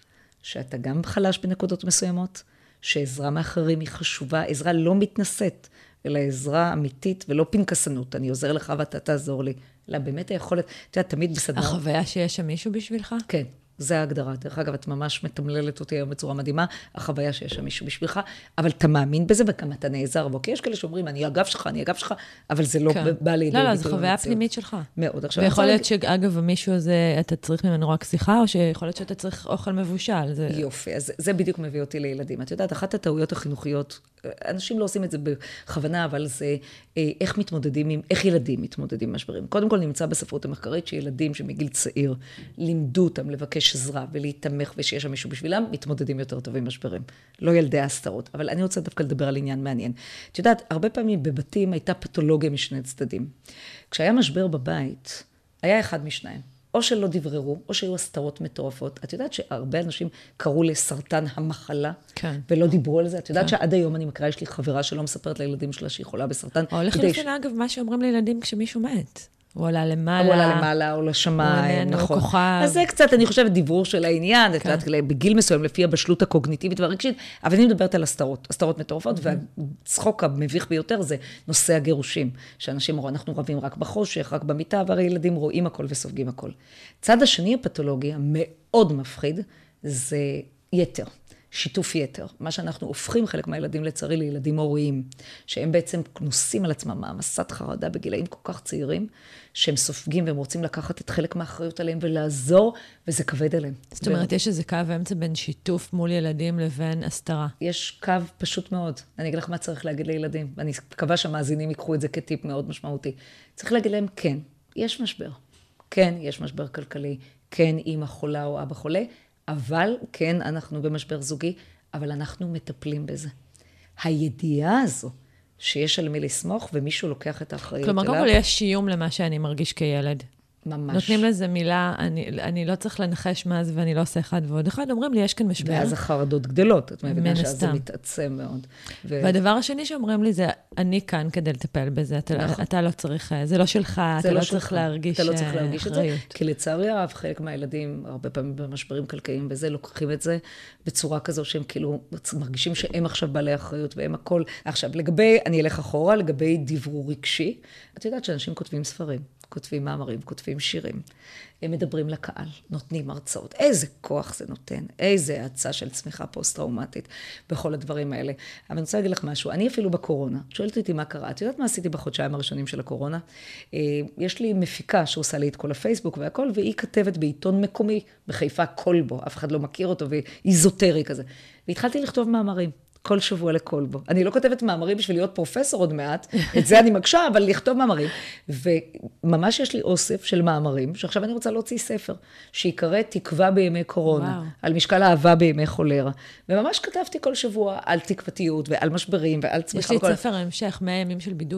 שאתה גם חלש בנקודות מסוימות, שעזרה מאחרים היא חשובה, עזרה לא מתנשאת, אלא עזרה אמיתית ולא פנקסנות. אני עוזר לך ואתה תעזור לי. אלא באמת היכולת, אתה יודע, תמיד בסדנה... החוויה שיש שם מישהו בשבילך? כן. זה ההגדרה. דרך אגב, את ממש מתמללת אותי היום בצורה מדהימה, החוויה שיש שם מישהו בשבילך, אבל אתה מאמין בזה וגם אתה נעזר בו. כי יש כאלה שאומרים, אני אגב שלך, אני אגב שלך, אבל זה לא כן. בא לידי. לא, לא, זו חוויה פנימית שלך. מאוד. עכשיו, ויכול להיות שאגב, המישהו הזה, אתה צריך ממנו רק שיחה, או שיכול להיות שאתה צריך אוכל מבושל. זה... יופי, אז זה בדיוק מביא אותי לילדים. את יודעת, אחת הטעויות החינוכיות, אנשים לא עושים את זה בכוונה, אבל זה איך מתמודדים עם, איך ילדים מתמודדים עם משברים. קודם כל נמצא בספרות המחקרית שילדים שמגיל צעיר לימדו אותם לבקש עזרה ולהתמך ושיש שם מישהו בשבילם, מתמודדים יותר טוב עם משברים. לא ילדי ההסתרות. אבל אני רוצה דווקא לדבר על עניין מעניין. את יודעת, הרבה פעמים בבתים הייתה פתולוגיה משני צדדים. כשהיה משבר בבית, היה אחד משניים. או שלא דבררו, או שהיו הסתרות מטורפות. את יודעת שהרבה אנשים קראו לסרטן המחלה, כן. ולא דיברו על זה. את יודעת כן. שעד היום אני מקרא, יש לי חברה שלא מספרת לילדים שלה שהיא חולה בסרטן. או לחלופין, ש... אגב, מה שאומרים לילדים כשמישהו מת. הוא עולה למעלה. הוא עולה למעלה, או לשמיים, נכון. כוכב. אז זה קצת, אני חושבת, דיבור של העניין, כן. את יודעת, בגיל מסוים, לפי הבשלות הקוגניטיבית והרגשית, אבל אני מדברת על הסתרות, הסתרות מטורפות, mm-hmm. והצחוק המביך ביותר זה נושא הגירושים, שאנשים רואים, אנחנו רבים רק בחושך, רק במיטה, והרי ילדים רואים הכל וסופגים הכל. צד השני הפתולוגי, המאוד מפחיד, זה יתר. שיתוף יתר. מה שאנחנו הופכים חלק מהילדים לצערי לילדים הוריים, שהם בעצם נושאים על עצמם מעמסת חרדה בגילאים כל כך צעירים, שהם סופגים והם רוצים לקחת את חלק מהאחריות עליהם ולעזור, וזה כבד עליהם. זאת אומרת, יש איזה קו אמצע בין שיתוף מול ילדים לבין הסתרה. יש קו פשוט מאוד. אני אגיד לך מה צריך להגיד לילדים, ואני מקווה שהמאזינים ייקחו את זה כטיפ מאוד משמעותי. צריך להגיד להם, כן, יש משבר. כן, יש משבר כלכלי. כן, אמא חולה או אבא חולה. אבל כן, אנחנו במשבר זוגי, אבל אנחנו מטפלים בזה. הידיעה הזו, שיש על מי לסמוך, ומישהו לוקח את האחריות אליו. כלומר, קודם כל יש שיום למה שאני מרגיש כילד. ממש. נותנים לזה מילה, אני, אני לא צריך לנחש מה זה, ואני לא עושה אחד ועוד אחד, אומרים לי, יש כאן משבר. ואז החרדות גדלות, את מבינה שאז זה מתעצם מאוד. ו... והדבר השני שאומרים לי זה, אני כאן כדי לטפל בזה, אתה, נכון. אתה לא צריך, זה לא שלך, זה אתה לא, לא צריך להרגיש אחריות. אתה לא צריך להרגיש את זה, כי לצערי הרב, חלק מהילדים, הרבה פעמים במשברים כלכליים, וזה לוקחים את זה בצורה כזו שהם כאילו מרגישים שהם עכשיו בעלי אחריות, והם הכל. עכשיו, לגבי, אני אלך אחורה, לגבי דברור רגשי, את יודעת שאנשים כותבים ספרים. כותבים מאמרים, כותבים שירים, הם מדברים לקהל, נותנים הרצאות. איזה כוח זה נותן, איזה הצעה של צמיחה פוסט-טראומטית בכל הדברים האלה. אבל אני רוצה להגיד לך משהו, אני אפילו בקורונה, שואלת אותי מה קרה, את יודעת מה עשיתי בחודשיים הראשונים של הקורונה? יש לי מפיקה שעושה לי את כל הפייסבוק והכל, והיא כתבת בעיתון מקומי בחיפה קולבו, אף אחד לא מכיר אותו, ואיזוטרי כזה. והתחלתי לכתוב מאמרים. כל שבוע לקולבו. אני לא כותבת מאמרים בשביל להיות פרופסור עוד מעט, את זה אני מקשה, אבל לכתוב מאמרים. וממש יש לי אוסף של מאמרים, שעכשיו אני רוצה להוציא ספר, שיקרא תקווה בימי קורונה, וואו. על משקל אהבה בימי חולרה. וממש כתבתי כל שבוע על תקוותיות ועל משברים ועל צמיחה. יש לי ספר המשך, מאה ימים של בידוד.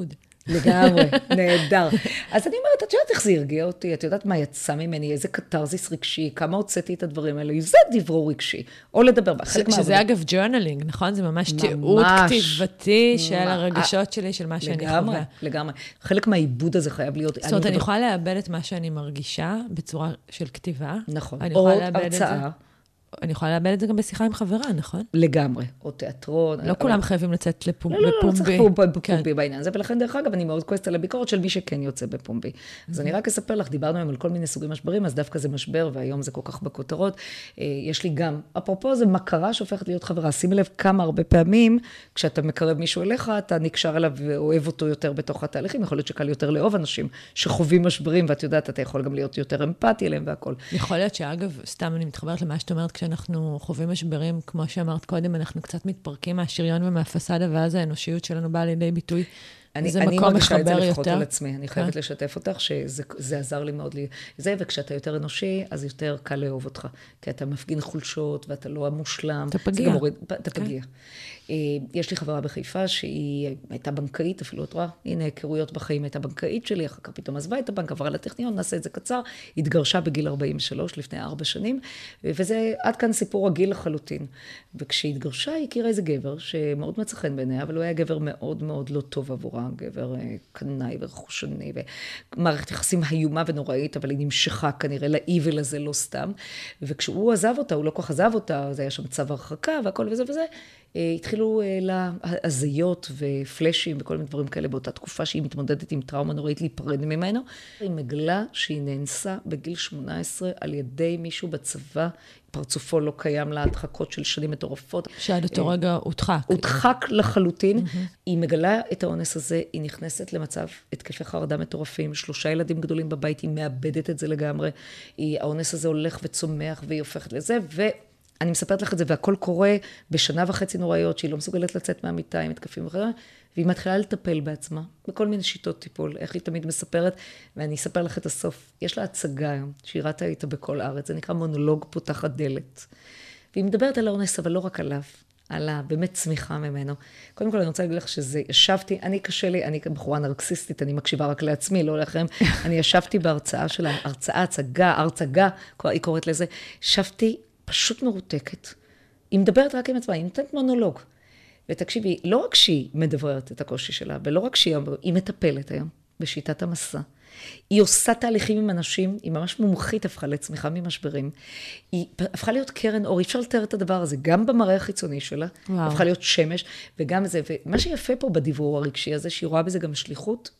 לגמרי, נהדר. אז אני אומרת, את יודעת איך זה הרגיע אותי? את יודעת מה יצא ממני? איזה קטרזיס רגשי? כמה הוצאתי את הדברים האלה? זה דברור רגשי. או לדבר, חלק מהעבודה. שזה אגב ג'ורנלינג, נכון? זה ממש תיעוד כתיבתי של הרגשות שלי, של מה שאני חווה. לגמרי, לגמרי. חלק מהעיבוד הזה חייב להיות... זאת אומרת, אני יכולה לאבד את מה שאני מרגישה בצורה של כתיבה. נכון. או הרצאה. אני יכולה לאבד את זה גם בשיחה עם חברה, נכון? לגמרי. או תיאטרון. לא כולם חייבים לצאת בפומבי. לא, לא, לא צריך בפומבי בעניין הזה, ולכן דרך אגב, אני מאוד כועסת על הביקורת של מי שכן יוצא בפומבי. אז אני רק אספר לך, דיברנו היום על כל מיני סוגים משברים, אז דווקא זה משבר, והיום זה כל כך בכותרות. יש לי גם, אפרופו, זה מכרה שהופכת להיות חברה. שימי לב כמה הרבה פעמים, כשאתה מקרב מישהו אליך, אתה נקשר אליו ואוהב אותו יותר בתוך התהליכים. יכול להיות שקל יותר לאהוב אנשים שחווים משברים, ואת יודעת, אתה יכול גם להיות יותר אמפתי אליהם והכל. יכול להיות שאגב, סתם אני מתחברת למה שאת אומרת, כשאנחנו חווים משברים, כמו שאמרת קודם, אנחנו קצת מתפרקים מהשריון ומהפסדה, ואז האנושיות שלנו באה לידי ביטוי. אני, אני מרגישה את זה לפחות על עצמי, אני חייבת לשתף אותך, שזה עזר לי מאוד לי. זה, וכשאתה יותר אנושי, אז יותר קל לאהוב אותך. כי אתה מפגין חולשות, ואתה לא המושלם. אתה פגיע. אתה פגיע. יש לי חברה בחיפה שהיא הייתה בנקאית, אפילו את רואה, הנה, היכרויות בחיים, הייתה בנקאית שלי, אחר כך פתאום עזבה את הבנק, עברה לטכניון, נעשה את זה קצר, התגרשה בגיל ארבעים ושלוש, לפני ארבע שנים, וזה עד כאן סיפור רגיל לחלוטין. וכשהיא התגרשה, היא הכירה איזה גבר, שמאוד מצא חן בעיניה, אבל הוא היה גבר מאוד מאוד לא טוב עבורה, גבר קנאי ורכושני, ומערכת יחסים איומה ונוראית, אבל היא נמשכה כנראה לאיבל הזה לא סתם. וכשהוא עזב אותה, הוא לא כל כך עזב אותה, זה היה שם צו הרחקה והכל וזה וזה, התחילו לה הזיות ופלאשים וכל מיני דברים כאלה באותה תקופה שהיא מתמודדת עם טראומה נוראית להיפרד ממנו. היא מגלה שהיא נאנסה בגיל שמונה עשרה על ידי מישהו בצבא, פרצופו לא קיים לה הדחקות של שנים מטורפות. שעד אותו רגע הודחק. הודחק לחלוטין. היא מגלה את האונס הזה, היא נכנסת למצב התקפי חרדה מטורפים, שלושה ילדים גדולים בבית, היא מאבדת את זה לגמרי. האונס הזה הולך וצומח והיא הופכת לזה, ו... אני מספרת לך את זה, והכל קורה בשנה וחצי נוראיות, שהיא לא מסוגלת לצאת מהמיטה עם התקפים אחרים, והיא מתחילה לטפל בעצמה, בכל מיני שיטות טיפול, איך היא תמיד מספרת, ואני אספר לך את הסוף. יש לה הצגה היום, שהיא ראתה איתה בכל הארץ, זה נקרא מונולוג פותחת דלת. והיא מדברת על האונס, אבל לא רק עליו, על באמת צמיחה ממנו. קודם כל אני רוצה להגיד לך שזה, ישבתי, אני קשה לי, אני בחורה נרקסיסטית, אני מקשיבה רק לעצמי, לא לכם, אני ישבתי בהרצאה שלה, הרצאה, הצגה, הרצגה, היא קוראת לזה, ישבתי פשוט מרותקת. היא מדברת רק עם עצמה, היא נותנת מונולוג. ותקשיבי, לא רק שהיא מדברת את הקושי שלה, ולא רק שהיא, היא מטפלת היום בשיטת המסע. היא עושה תהליכים עם אנשים, היא ממש מומחית, הפכה לצמיחה ממשברים. היא הפכה להיות קרן אור, אי אפשר לתאר את הדבר הזה, גם במראה החיצוני שלה, וואו. הפכה להיות שמש, וגם זה, ומה שיפה פה בדיבור הרגשי הזה, שהיא רואה בזה גם שליחות,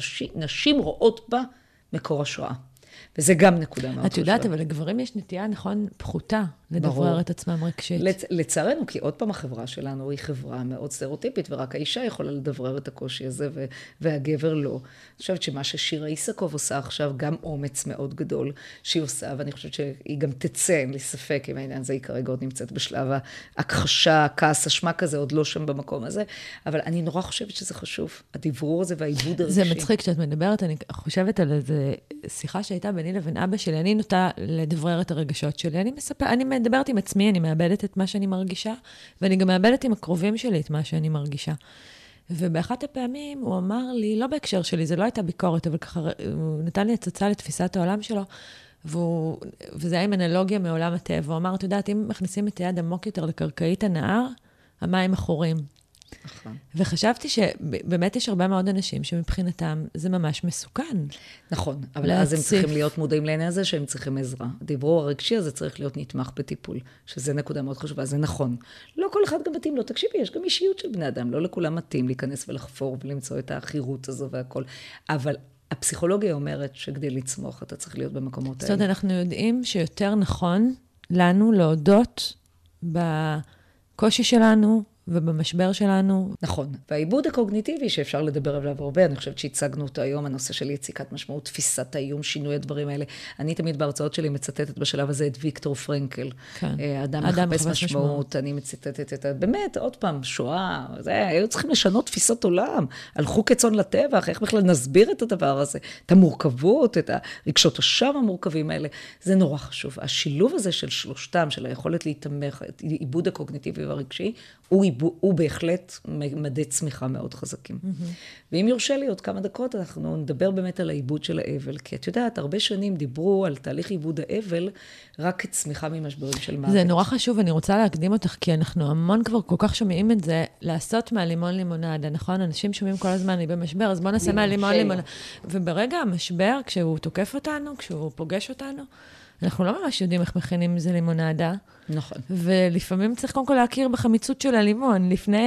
ונשים רואות בה מקור השראה. וזה גם נקודה מאוד את יודעת, אבל לגברים יש נטייה, נכון, פחותה, לדברר את עצמם רגשית. לצ... לצערנו, כי עוד פעם החברה שלנו היא חברה מאוד סטריאוטיפית, ורק האישה יכולה לדברר את הקושי הזה, ו... והגבר לא. אני חושבת שמה ששירה איסקוב עושה עכשיו, גם אומץ מאוד גדול שהיא עושה, ואני חושבת שהיא גם תצא, אין לי ספק, אם העניין הזה היא כרגע עוד נמצאת בשלב ההכחשה, הכעס, אשמה כזה, עוד לא שם במקום הזה, אבל אני נורא חושבת שזה חשוב, הדברור הזה והעיבוד הרגשי. זה מצחיק כשאת מדברת, אני חושבת על איזה שיחה שהייתה ביני לבין אבא שלי, אני נוטה לדברר את הרגשות שלי, אני מספר, אני מדברת עם עצמי, אני מאבדת את מה שאני מרגישה, ואני גם מאבדת עם הקרובים שלי את מה שאני מרגישה. ובאחת הפעמים הוא אמר לי, לא בהקשר שלי, זה לא הייתה ביקורת, אבל ככה, הוא נתן לי הצצה לתפיסת העולם שלו, והוא, וזה היה עם אנלוגיה מעולם הטבע, הוא אמר, את יודעת, אם מכניסים את היד עמוק יותר לקרקעית הנהר, המים אחורים. נכון. וחשבתי שבאמת יש הרבה מאוד אנשים שמבחינתם זה ממש מסוכן. נכון, אבל להציף. אז הם צריכים להיות מודעים לעניין הזה שהם צריכים עזרה. הדיברור הרגשי הזה צריך להיות נתמך בטיפול, שזה נקודה מאוד חשובה, זה נכון. לא כל אחד גם מתאים לו, תקשיבי, יש גם אישיות של בני אדם, לא לכולם מתאים להיכנס ולחפור ולמצוא את האחירות הזו והכל, אבל הפסיכולוגיה אומרת שכדי לצמוח אתה צריך להיות במקומות האלה. זאת אומרת, אנחנו יודעים שיותר נכון לנו להודות בקושי שלנו, ובמשבר שלנו. נכון. והעיבוד הקוגניטיבי שאפשר לדבר עליו הרבה, אני חושבת שהצגנו אותו היום, הנושא של יציקת משמעות, תפיסת האיום, שינוי הדברים האלה. אני תמיד בהרצאות שלי מצטטת בשלב הזה את ויקטור פרנקל. כן. אדם מחפש משמעות, משמעות, אני מצטטת את, באמת, עוד פעם, שואה, זה, היו צריכים לשנות תפיסות עולם, הלכו כצאן לטבח, איך בכלל נסביר את הדבר הזה, את המורכבות, את הרגשות השם המורכבים האלה, זה נורא חשוב. השילוב הזה של שלושתם, של היכולת להתמך, עיבוד הקוגניטיבי והרגשי, הוא עיבוד הוא בהחלט מדדי צמיחה מאוד חזקים. ואם יורשה לי עוד כמה דקות, אנחנו נדבר באמת על העיבוד של האבל, כי את יודעת, הרבה שנים דיברו על תהליך עיבוד האבל, רק כצמיחה ממשברים של מוות. זה נורא חשוב, אני רוצה להקדים אותך, כי אנחנו המון כבר כל כך שומעים את זה, לעשות מהלימון לימונדה, נכון? אנשים שומעים כל הזמן, אני במשבר, אז בוא נעשה מהלימון לימונדה. וברגע המשבר, כשהוא תוקף אותנו, כשהוא פוגש אותנו, אנחנו לא ממש יודעים איך מכינים מזה לימונדה. נכון. ולפעמים צריך קודם כל להכיר בחמיצות של הלימון, לפני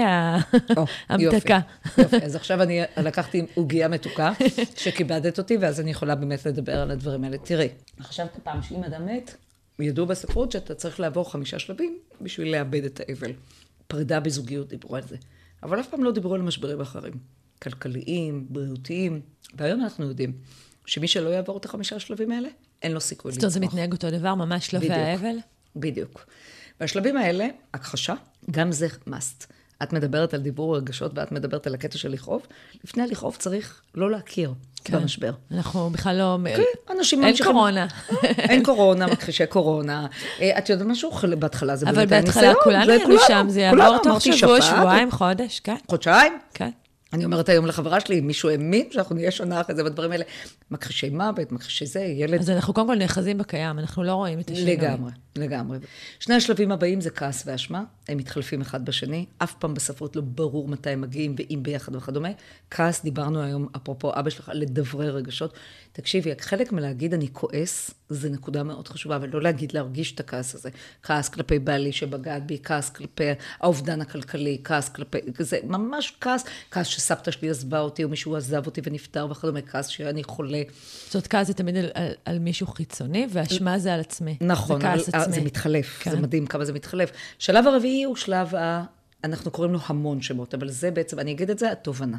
המתקה. יופי, אז עכשיו אני לקחתי עוגיה מתוקה, שכיבדת אותי, ואז אני יכולה באמת לדבר על הדברים האלה. תראי, עכשיו פעם שאם אדם מת, ידעו בספרות שאתה צריך לעבור חמישה שלבים, בשביל לאבד את האבל. פרידה בזוגיות, דיברו על זה. אבל אף פעם לא דיברו על משברים אחרים. כלכליים, בריאותיים, והיום אנחנו יודעים שמי שלא יעבור את החמישה השלבים האלה, אין לו סיכוי לצמוח. זאת אומרת, זה מתנהג אותו דבר, ממש שלבי האבל? בדיוק. והשלבים האלה, הכחשה, גם זה must. את מדברת על דיבור רגשות, ואת מדברת על הקטע של לכאוב. לפני הלכאוב צריך לא להכיר כן. במשבר. אנחנו בכלל לא... כן, אנשים... אין קורונה. אין קורונה, מכחישי קורונה. את יודעת משהו, בהתחלה זה באמת הניסיון. אבל בהתחלה כולנו היינו שם, זה יעבור תוך שבוע, שבועיים, חודש, כן. חודשיים? כן. אני אומרת היום לחברה שלי, מישהו האמין שאנחנו נהיה שנה אחרי זה, בדברים האלה, מכחישי מוות, מכחישי זה, ילד... אז אנחנו קודם כל נאחזים בקיים, אנחנו לא רואים את השינוי. לגמרי, לגמרי. שני השלבים הבאים זה כעס ואשמה, הם מתחלפים אחד בשני, אף פעם בספרות לא ברור מתי הם מגיעים, ואם ביחד וכדומה. כעס, דיברנו היום, אפרופו אבא שלך, לדברי רגשות. תקשיבי, חלק מלהגיד אני כועס, זה נקודה מאוד חשובה, אבל לא להגיד להרגיש את הכעס הזה. כעס כלפי בעלי שבגד בי, כעס כלפי האובדן הכלכלי, כעס כלפי, זה ממש כעס, כעס שסבתא שלי עזבה אותי, או מישהו עזב אותי ונפטר וכדומה, כעס שאני חולה. זאת אומרת, כעס זה תמיד על, על, על מישהו חיצוני, והאשמה זה על עצמי. נכון, זה כעס אבל, עצמי. זה מתחלף, כן. זה מדהים כמה זה מתחלף. שלב הרביעי הוא שלב, ה... אנחנו קוראים לו המון שמות, אבל זה בעצם, אני אגיד את זה, התובנה.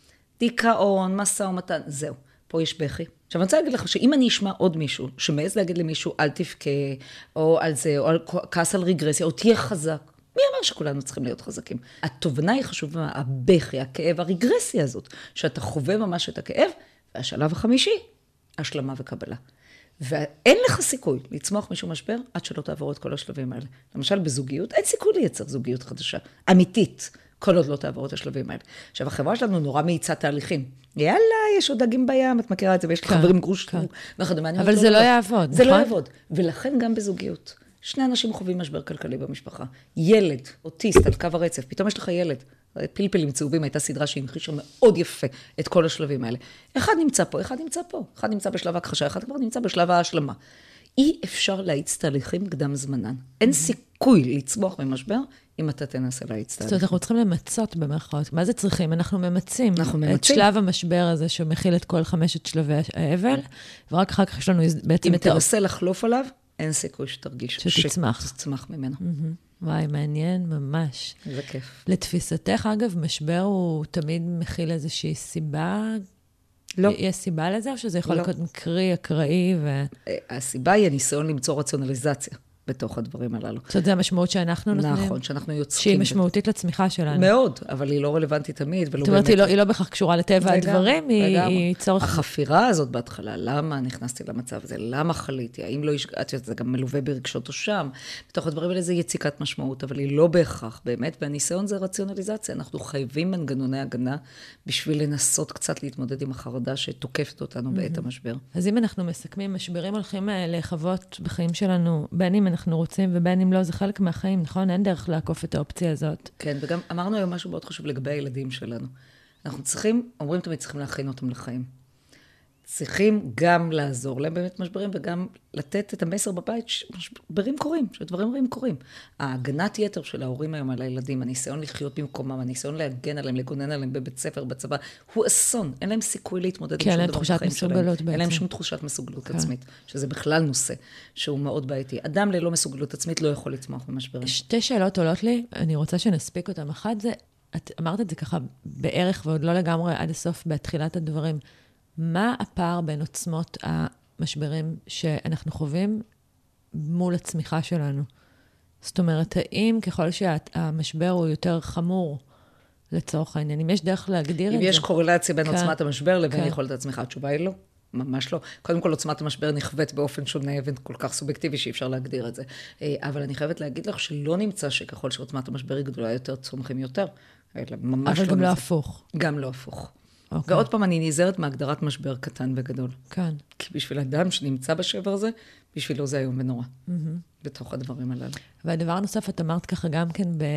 דיכאון, מסע ומתן, זהו. פה יש בכי. עכשיו, אני רוצה להגיד לך שאם אני אשמע עוד מישהו, שמעז להגיד למישהו, אל תבכה, או על זה, או על כעס על רגרסיה, או תהיה חזק. מי אמר שכולנו צריכים להיות חזקים? התובנה היא חשובה, הבכי, הכאב, הרגרסיה הזאת, שאתה חווה ממש את הכאב, והשלב החמישי, השלמה וקבלה. ואין לך סיכוי לצמוח משהו משבר, עד שלא תעבור את כל השלבים האלה. למשל, בזוגיות, אין סיכוי לייצר זוגיות חדשה, אמיתית. כל עוד לא תעבור את השלבים האלה. עכשיו, החברה שלנו נורא מאיצה תהליכים. יאללה, יש עוד דגים בים, את מכירה את זה, ויש לך חברים גרושים, וכדומה. אבל זה לא יעבוד, זה לא יעבוד. ולכן גם בזוגיות. שני אנשים חווים משבר כלכלי במשפחה. ילד, אוטיסט, על קו הרצף, פתאום יש לך ילד. פלפלים צהובים, הייתה סדרה שהמחישה מאוד יפה את כל השלבים האלה. אחד נמצא פה, אחד נמצא פה. אחד נמצא בשלב הכחשה, אחד כבר נמצא בשלב ההשלמה. אי אפשר להאיץ תהליכים קדם זמנן. אין סיכוי לצמוח ממשבר, אם אתה תנסה להאיץ תהליכים. זאת אומרת, אנחנו צריכים למצות במרכאות. מה זה צריכים? אנחנו ממצים. אנחנו ממצים. את שלב המשבר הזה שמכיל את כל חמשת שלבי האבל, ורק אחר כך יש לנו בעצם אם את... אם תנסה לחלוף עליו, אין סיכוי שתרגיש. שתצמח. שתצמח ממנו. וואי, מעניין, ממש. זה כיף. לתפיסתך, אגב, משבר הוא תמיד מכיל איזושהי סיבה? לא. יש סיבה לזה, או שזה יכול להיות מקרי, אקראי ו... הסיבה היא הניסיון למצוא רציונליזציה בתוך הדברים הללו. זאת אומרת, זה המשמעות שאנחנו נותנים? נכון, שאנחנו יוצאים. שהיא משמעותית לצמיחה שלנו. מאוד, אבל היא לא רלוונטית תמיד. זאת אומרת, היא לא בכך קשורה לטבע הדברים, היא צורך... החפירה הזאת בהתחלה, למה נכנסתי למצב הזה? למה חליתי? האם לא השגעתי? זה גם מלווה ברגשות או שם. בתוך הדברים האלה זה יציקת משמעות, אבל היא לא בהכרח, באמת, והניסיון זה רציונליזציה. אנחנו חייבים מנגנוני הגנה בשביל לנסות קצת להתמודד עם החרדה שתוקפת אותנו בעת המשבר. אז אם אנחנו מסכמים, משברים הולכים לחוות בחיים שלנו, בין אם אנחנו רוצים ובין אם לא, זה חלק מהחיים, נכון? אין דרך לעקוף את האופציה הזאת. כן, וגם אמרנו היום משהו מאוד חשוב לגבי הילדים שלנו. אנחנו צריכים, אומרים תמיד, צריכים להכין אותם לחיים. צריכים גם לעזור להם באמת משברים, וגם לתת את המסר בבית שמשברים קורים, שדברים רעים קורים. ההגנת יתר של ההורים היום על הילדים, הניסיון לחיות במקומם, הניסיון להגן עליהם, לגונן עליהם בבית ספר, בצבא, הוא אסון. אין להם סיכוי להתמודד עם שום דבר בחיים שלהם. אין להם שום תחושת מסוגלות עצמית, שזה בכלל נושא שהוא מאוד בעייתי. אדם ללא מסוגלות עצמית לא יכול לצמוח במשברים. שתי שאלות עולות לי, אני רוצה שנספיק אותם. אחת זה, את אמרת את זה ככה בערך, ועוד לא לגמרי עד הסוף בתחילת הדברים. מה הפער בין עוצמות המשברים שאנחנו חווים מול הצמיחה שלנו? זאת אומרת, האם ככל שהמשבר הוא יותר חמור לצורך העניין, אם יש דרך להגדיר את זה? אם יש קורלציה בין עוצמת המשבר לבין יכולת הצמיחה, התשובה היא לא. ממש לא. קודם כל, עוצמת המשבר נכוות באופן שונה וכל כך סובייקטיבי שאי אפשר להגדיר את זה. אבל אני חייבת להגיד לך שלא נמצא שככל שעוצמת המשבר היא גדולה יותר, צומחים יותר. אבל גם לא הפוך. גם לא הפוך. Okay. ועוד פעם, אני נזהרת מהגדרת משבר קטן וגדול. כן. כי בשביל אדם שנמצא בשבר הזה, בשבילו זה היום ונורא. Mm-hmm. בתוך הדברים הללו. והדבר נוסף, את אמרת ככה גם כן, ב...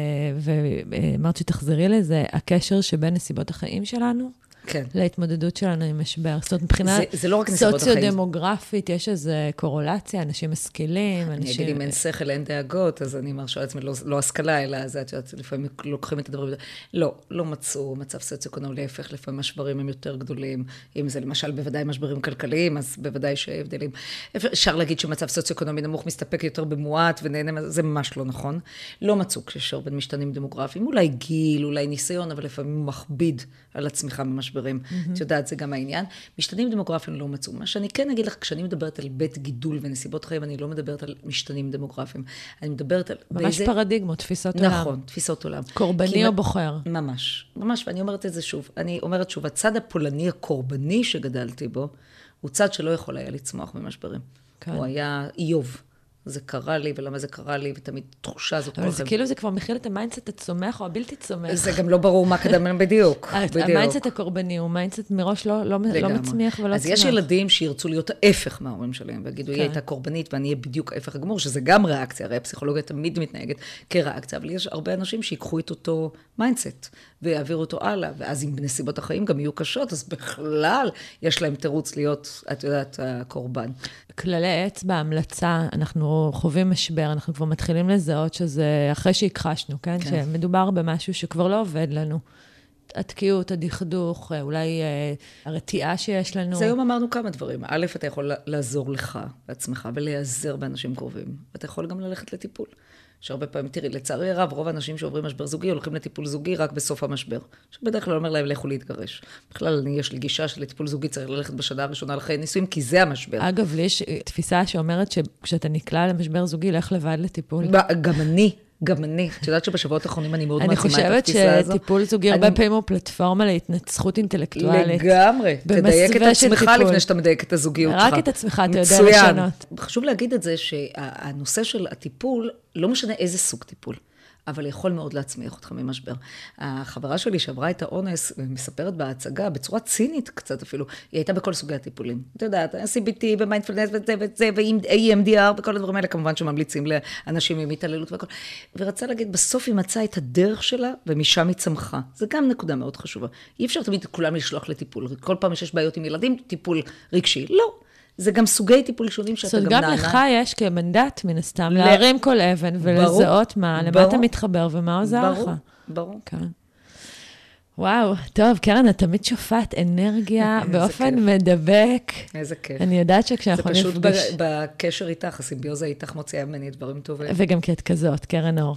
ואמרת שתחזרי לזה, הקשר שבין נסיבות החיים שלנו, כן. להתמודדות שלנו עם משבר. זאת אומרת, מבחינה זה, זה לא רק נסיבות החיים. סוציו-דמוגרפית, יש איזו קורולציה, אנשים משכילים, אני אנשים... אגיד, אם אין שכל, אין דאגות, אז אני מרשה לעצמי, לא, לא השכלה, אלא זה, את יודעת, לפעמים לוקחים את הדברים. לא, לא מצאו מצב סוציו-אקונומי, להפך, לפעמים משברים הם יותר גדולים. אם זה למשל בוודאי משברים כלכליים, אז בוודאי שהבדלים. אפשר להגיד שמצב סוציו-אקונומי נמוך מסתפק יותר במועט ונהנה, זה ממש לא נכון. לא מצאו קשר בין משתנים דמוגרפיים, אולי גיל, אולי ניסיון, אבל לפעמים הוא מכביד על הצמיחה ממשברים. את יודעת, זה גם העניין. משתנים דמוגרפיים לא מצאו. מה שאני כן אגיד לך, כשאני מדברת על בית גידול ונסיבות חיים, אני לא מדברת על משתנים דמוגרפיים. אני מדברת על... ממש באיזה... פרדיגמות, תפיסות נכון, עולם. נכון, תפיסות עולם. קורבני או בוחר. ממש, ממש, ואני אומרת את זה שוב. אני אומרת שוב, הצד הפולני הקורבני שגדלתי בו, הוא צד שלא יכול היה לצמוח ממשברים. כן. הוא היה איוב. זה קרה לי, ולמה זה קרה לי, ותמיד תחושה הזאת. אבל זה כאילו זה כבר מכיל את המיינדסט הצומח או הבלתי צומח. זה גם לא ברור מה קדם לנו בדיוק. המיינדסט הקורבני הוא מיינדסט מראש לא מצמיח ולא צומח. אז יש ילדים שירצו להיות ההפך מההורים שלהם, ויגידו, היא הייתה קורבנית ואני אהיה בדיוק ההפך הגמור, שזה גם ריאקציה, הרי הפסיכולוגיה תמיד מתנהגת כריאקציה, אבל יש הרבה אנשים שיקחו את אותו מיינדסט, ויעבירו אותו הלאה, ואז אם בנסיבות החיים גם יהיו קשות, אז בכלל יש להם תירוץ להיות, את יודעת, הקורבן. כללי אצבע, המלצה, אנחנו חווים משבר, אנחנו כבר מתחילים לזהות שזה אחרי שהכחשנו, כן? כן. שמדובר במשהו שכבר לא עובד לנו. התקיעות, הדכדוך, אולי אה, הרתיעה שיש לנו. זה היום אמרנו כמה דברים. א', אתה יכול לעזור לך בעצמך ולהיעזר באנשים קרובים. ואתה יכול גם ללכת לטיפול. שהרבה פעמים, תראי, לצערי הרב, רוב האנשים שעוברים משבר זוגי הולכים לטיפול זוגי רק בסוף המשבר. שבדרך כלל אומר להם, לכו להתגרש. בכלל, יש לי גישה שלטיפול זוגי צריך ללכת בשנה הראשונה לחיי נישואים, כי זה המשבר. אגב, לי יש תפיסה שאומרת שכשאתה נקלע למשבר זוגי, לך לבד לטיפול. גם אני. גם אני. את יודעת שבשבועות האחרונים אני מאוד מעצימה את התפיסה הזו. אני חושבת שטיפול זוגי הרבה פעמים הוא פלטפורמה להתנצחות אינטלקטואלית. לגמרי. תדייק את עצמך לפני שאתה מדייק את הזוגיות שלך. רק את עצמך, אתה יודע לשנות. חשוב להגיד את זה שהנושא של הטיפול, לא משנה איזה סוג טיפול, אבל יכול מאוד להצמיח אותך ממשבר. החברה שלי שעברה את האונס, מספרת בהצגה, בצורה צינית קצת אפילו, היא הייתה בכל סוגי הטיפולים. אתה יודעת, סי בי טי ומיינדפולנס וזה וזה, ו-איי אם די אר, וכל הדברים האלה, כמובן שממליצים לאנשים עם התעללות וכל. ורצה להגיד, בסוף היא מצאה את הדרך שלה, ומשם היא צמחה. זה גם נקודה מאוד חשובה. אי אפשר תמיד כולם לשלוח לטיפול. כל פעם שיש בעיות עם ילדים, טיפול רגשי. לא. זה גם סוגי טיפול שונים שאתה גם נענה. גם לך יש כמנדט מן הסתם, להרים כל אבן ולזהות מה, למה אתה מתחבר ומה עוזר לך. ברור, ברור. כן. וואו, טוב, קרן, את תמיד שופעת אנרגיה באופן מדבק. איזה כיף. אני יודעת שכשאנחנו נפגש... זה פשוט בקשר איתך, הסימביוזה איתך מוציאה ממני דברים טובים. וגם כי את כזאת, קרן אור.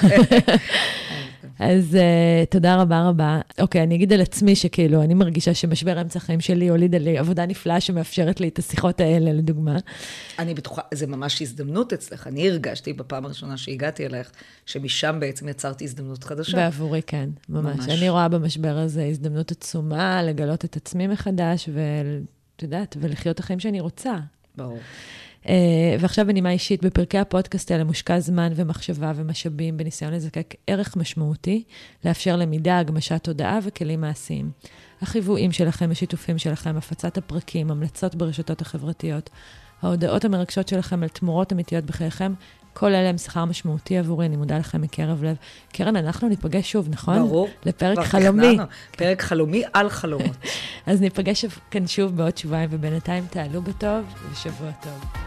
אז uh, תודה רבה רבה. אוקיי, אני אגיד על עצמי שכאילו, אני מרגישה שמשבר אמצע החיים שלי הוליד עלי עבודה נפלאה שמאפשרת לי את השיחות האלה, לדוגמה. אני בטוחה, זה ממש הזדמנות אצלך. אני הרגשתי בפעם הראשונה שהגעתי אליך, שמשם בעצם יצרתי הזדמנות חדשה. בעבורי, כן, ממש. ממש. אני רואה במשבר הזה הזדמנות עצומה, לגלות את עצמי מחדש, ואת יודעת, ולחיות החיים שאני רוצה. ברור. Uh, ועכשיו בנימה אישית, בפרקי הפודקאסט האלה מושקע זמן ומחשבה ומשאבים בניסיון לזקק ערך משמעותי, לאפשר למידה, הגמשת תודעה וכלים מעשיים. החיוויים שלכם, השיתופים שלכם, הפצת הפרקים, המלצות ברשתות החברתיות, ההודעות המרגשות שלכם על תמורות אמיתיות בחייכם, כל אלה הם שכר משמעותי עבורי, אני מודה לכם מקרב לב. קרן, אנחנו ניפגש שוב, נכון? ברור. לפרק חלומי. פרק חלומי על חלומות. אז ניפגש כאן שוב בעוד שבועיים, ובינתיים תעלו בטוב ושבוע טוב.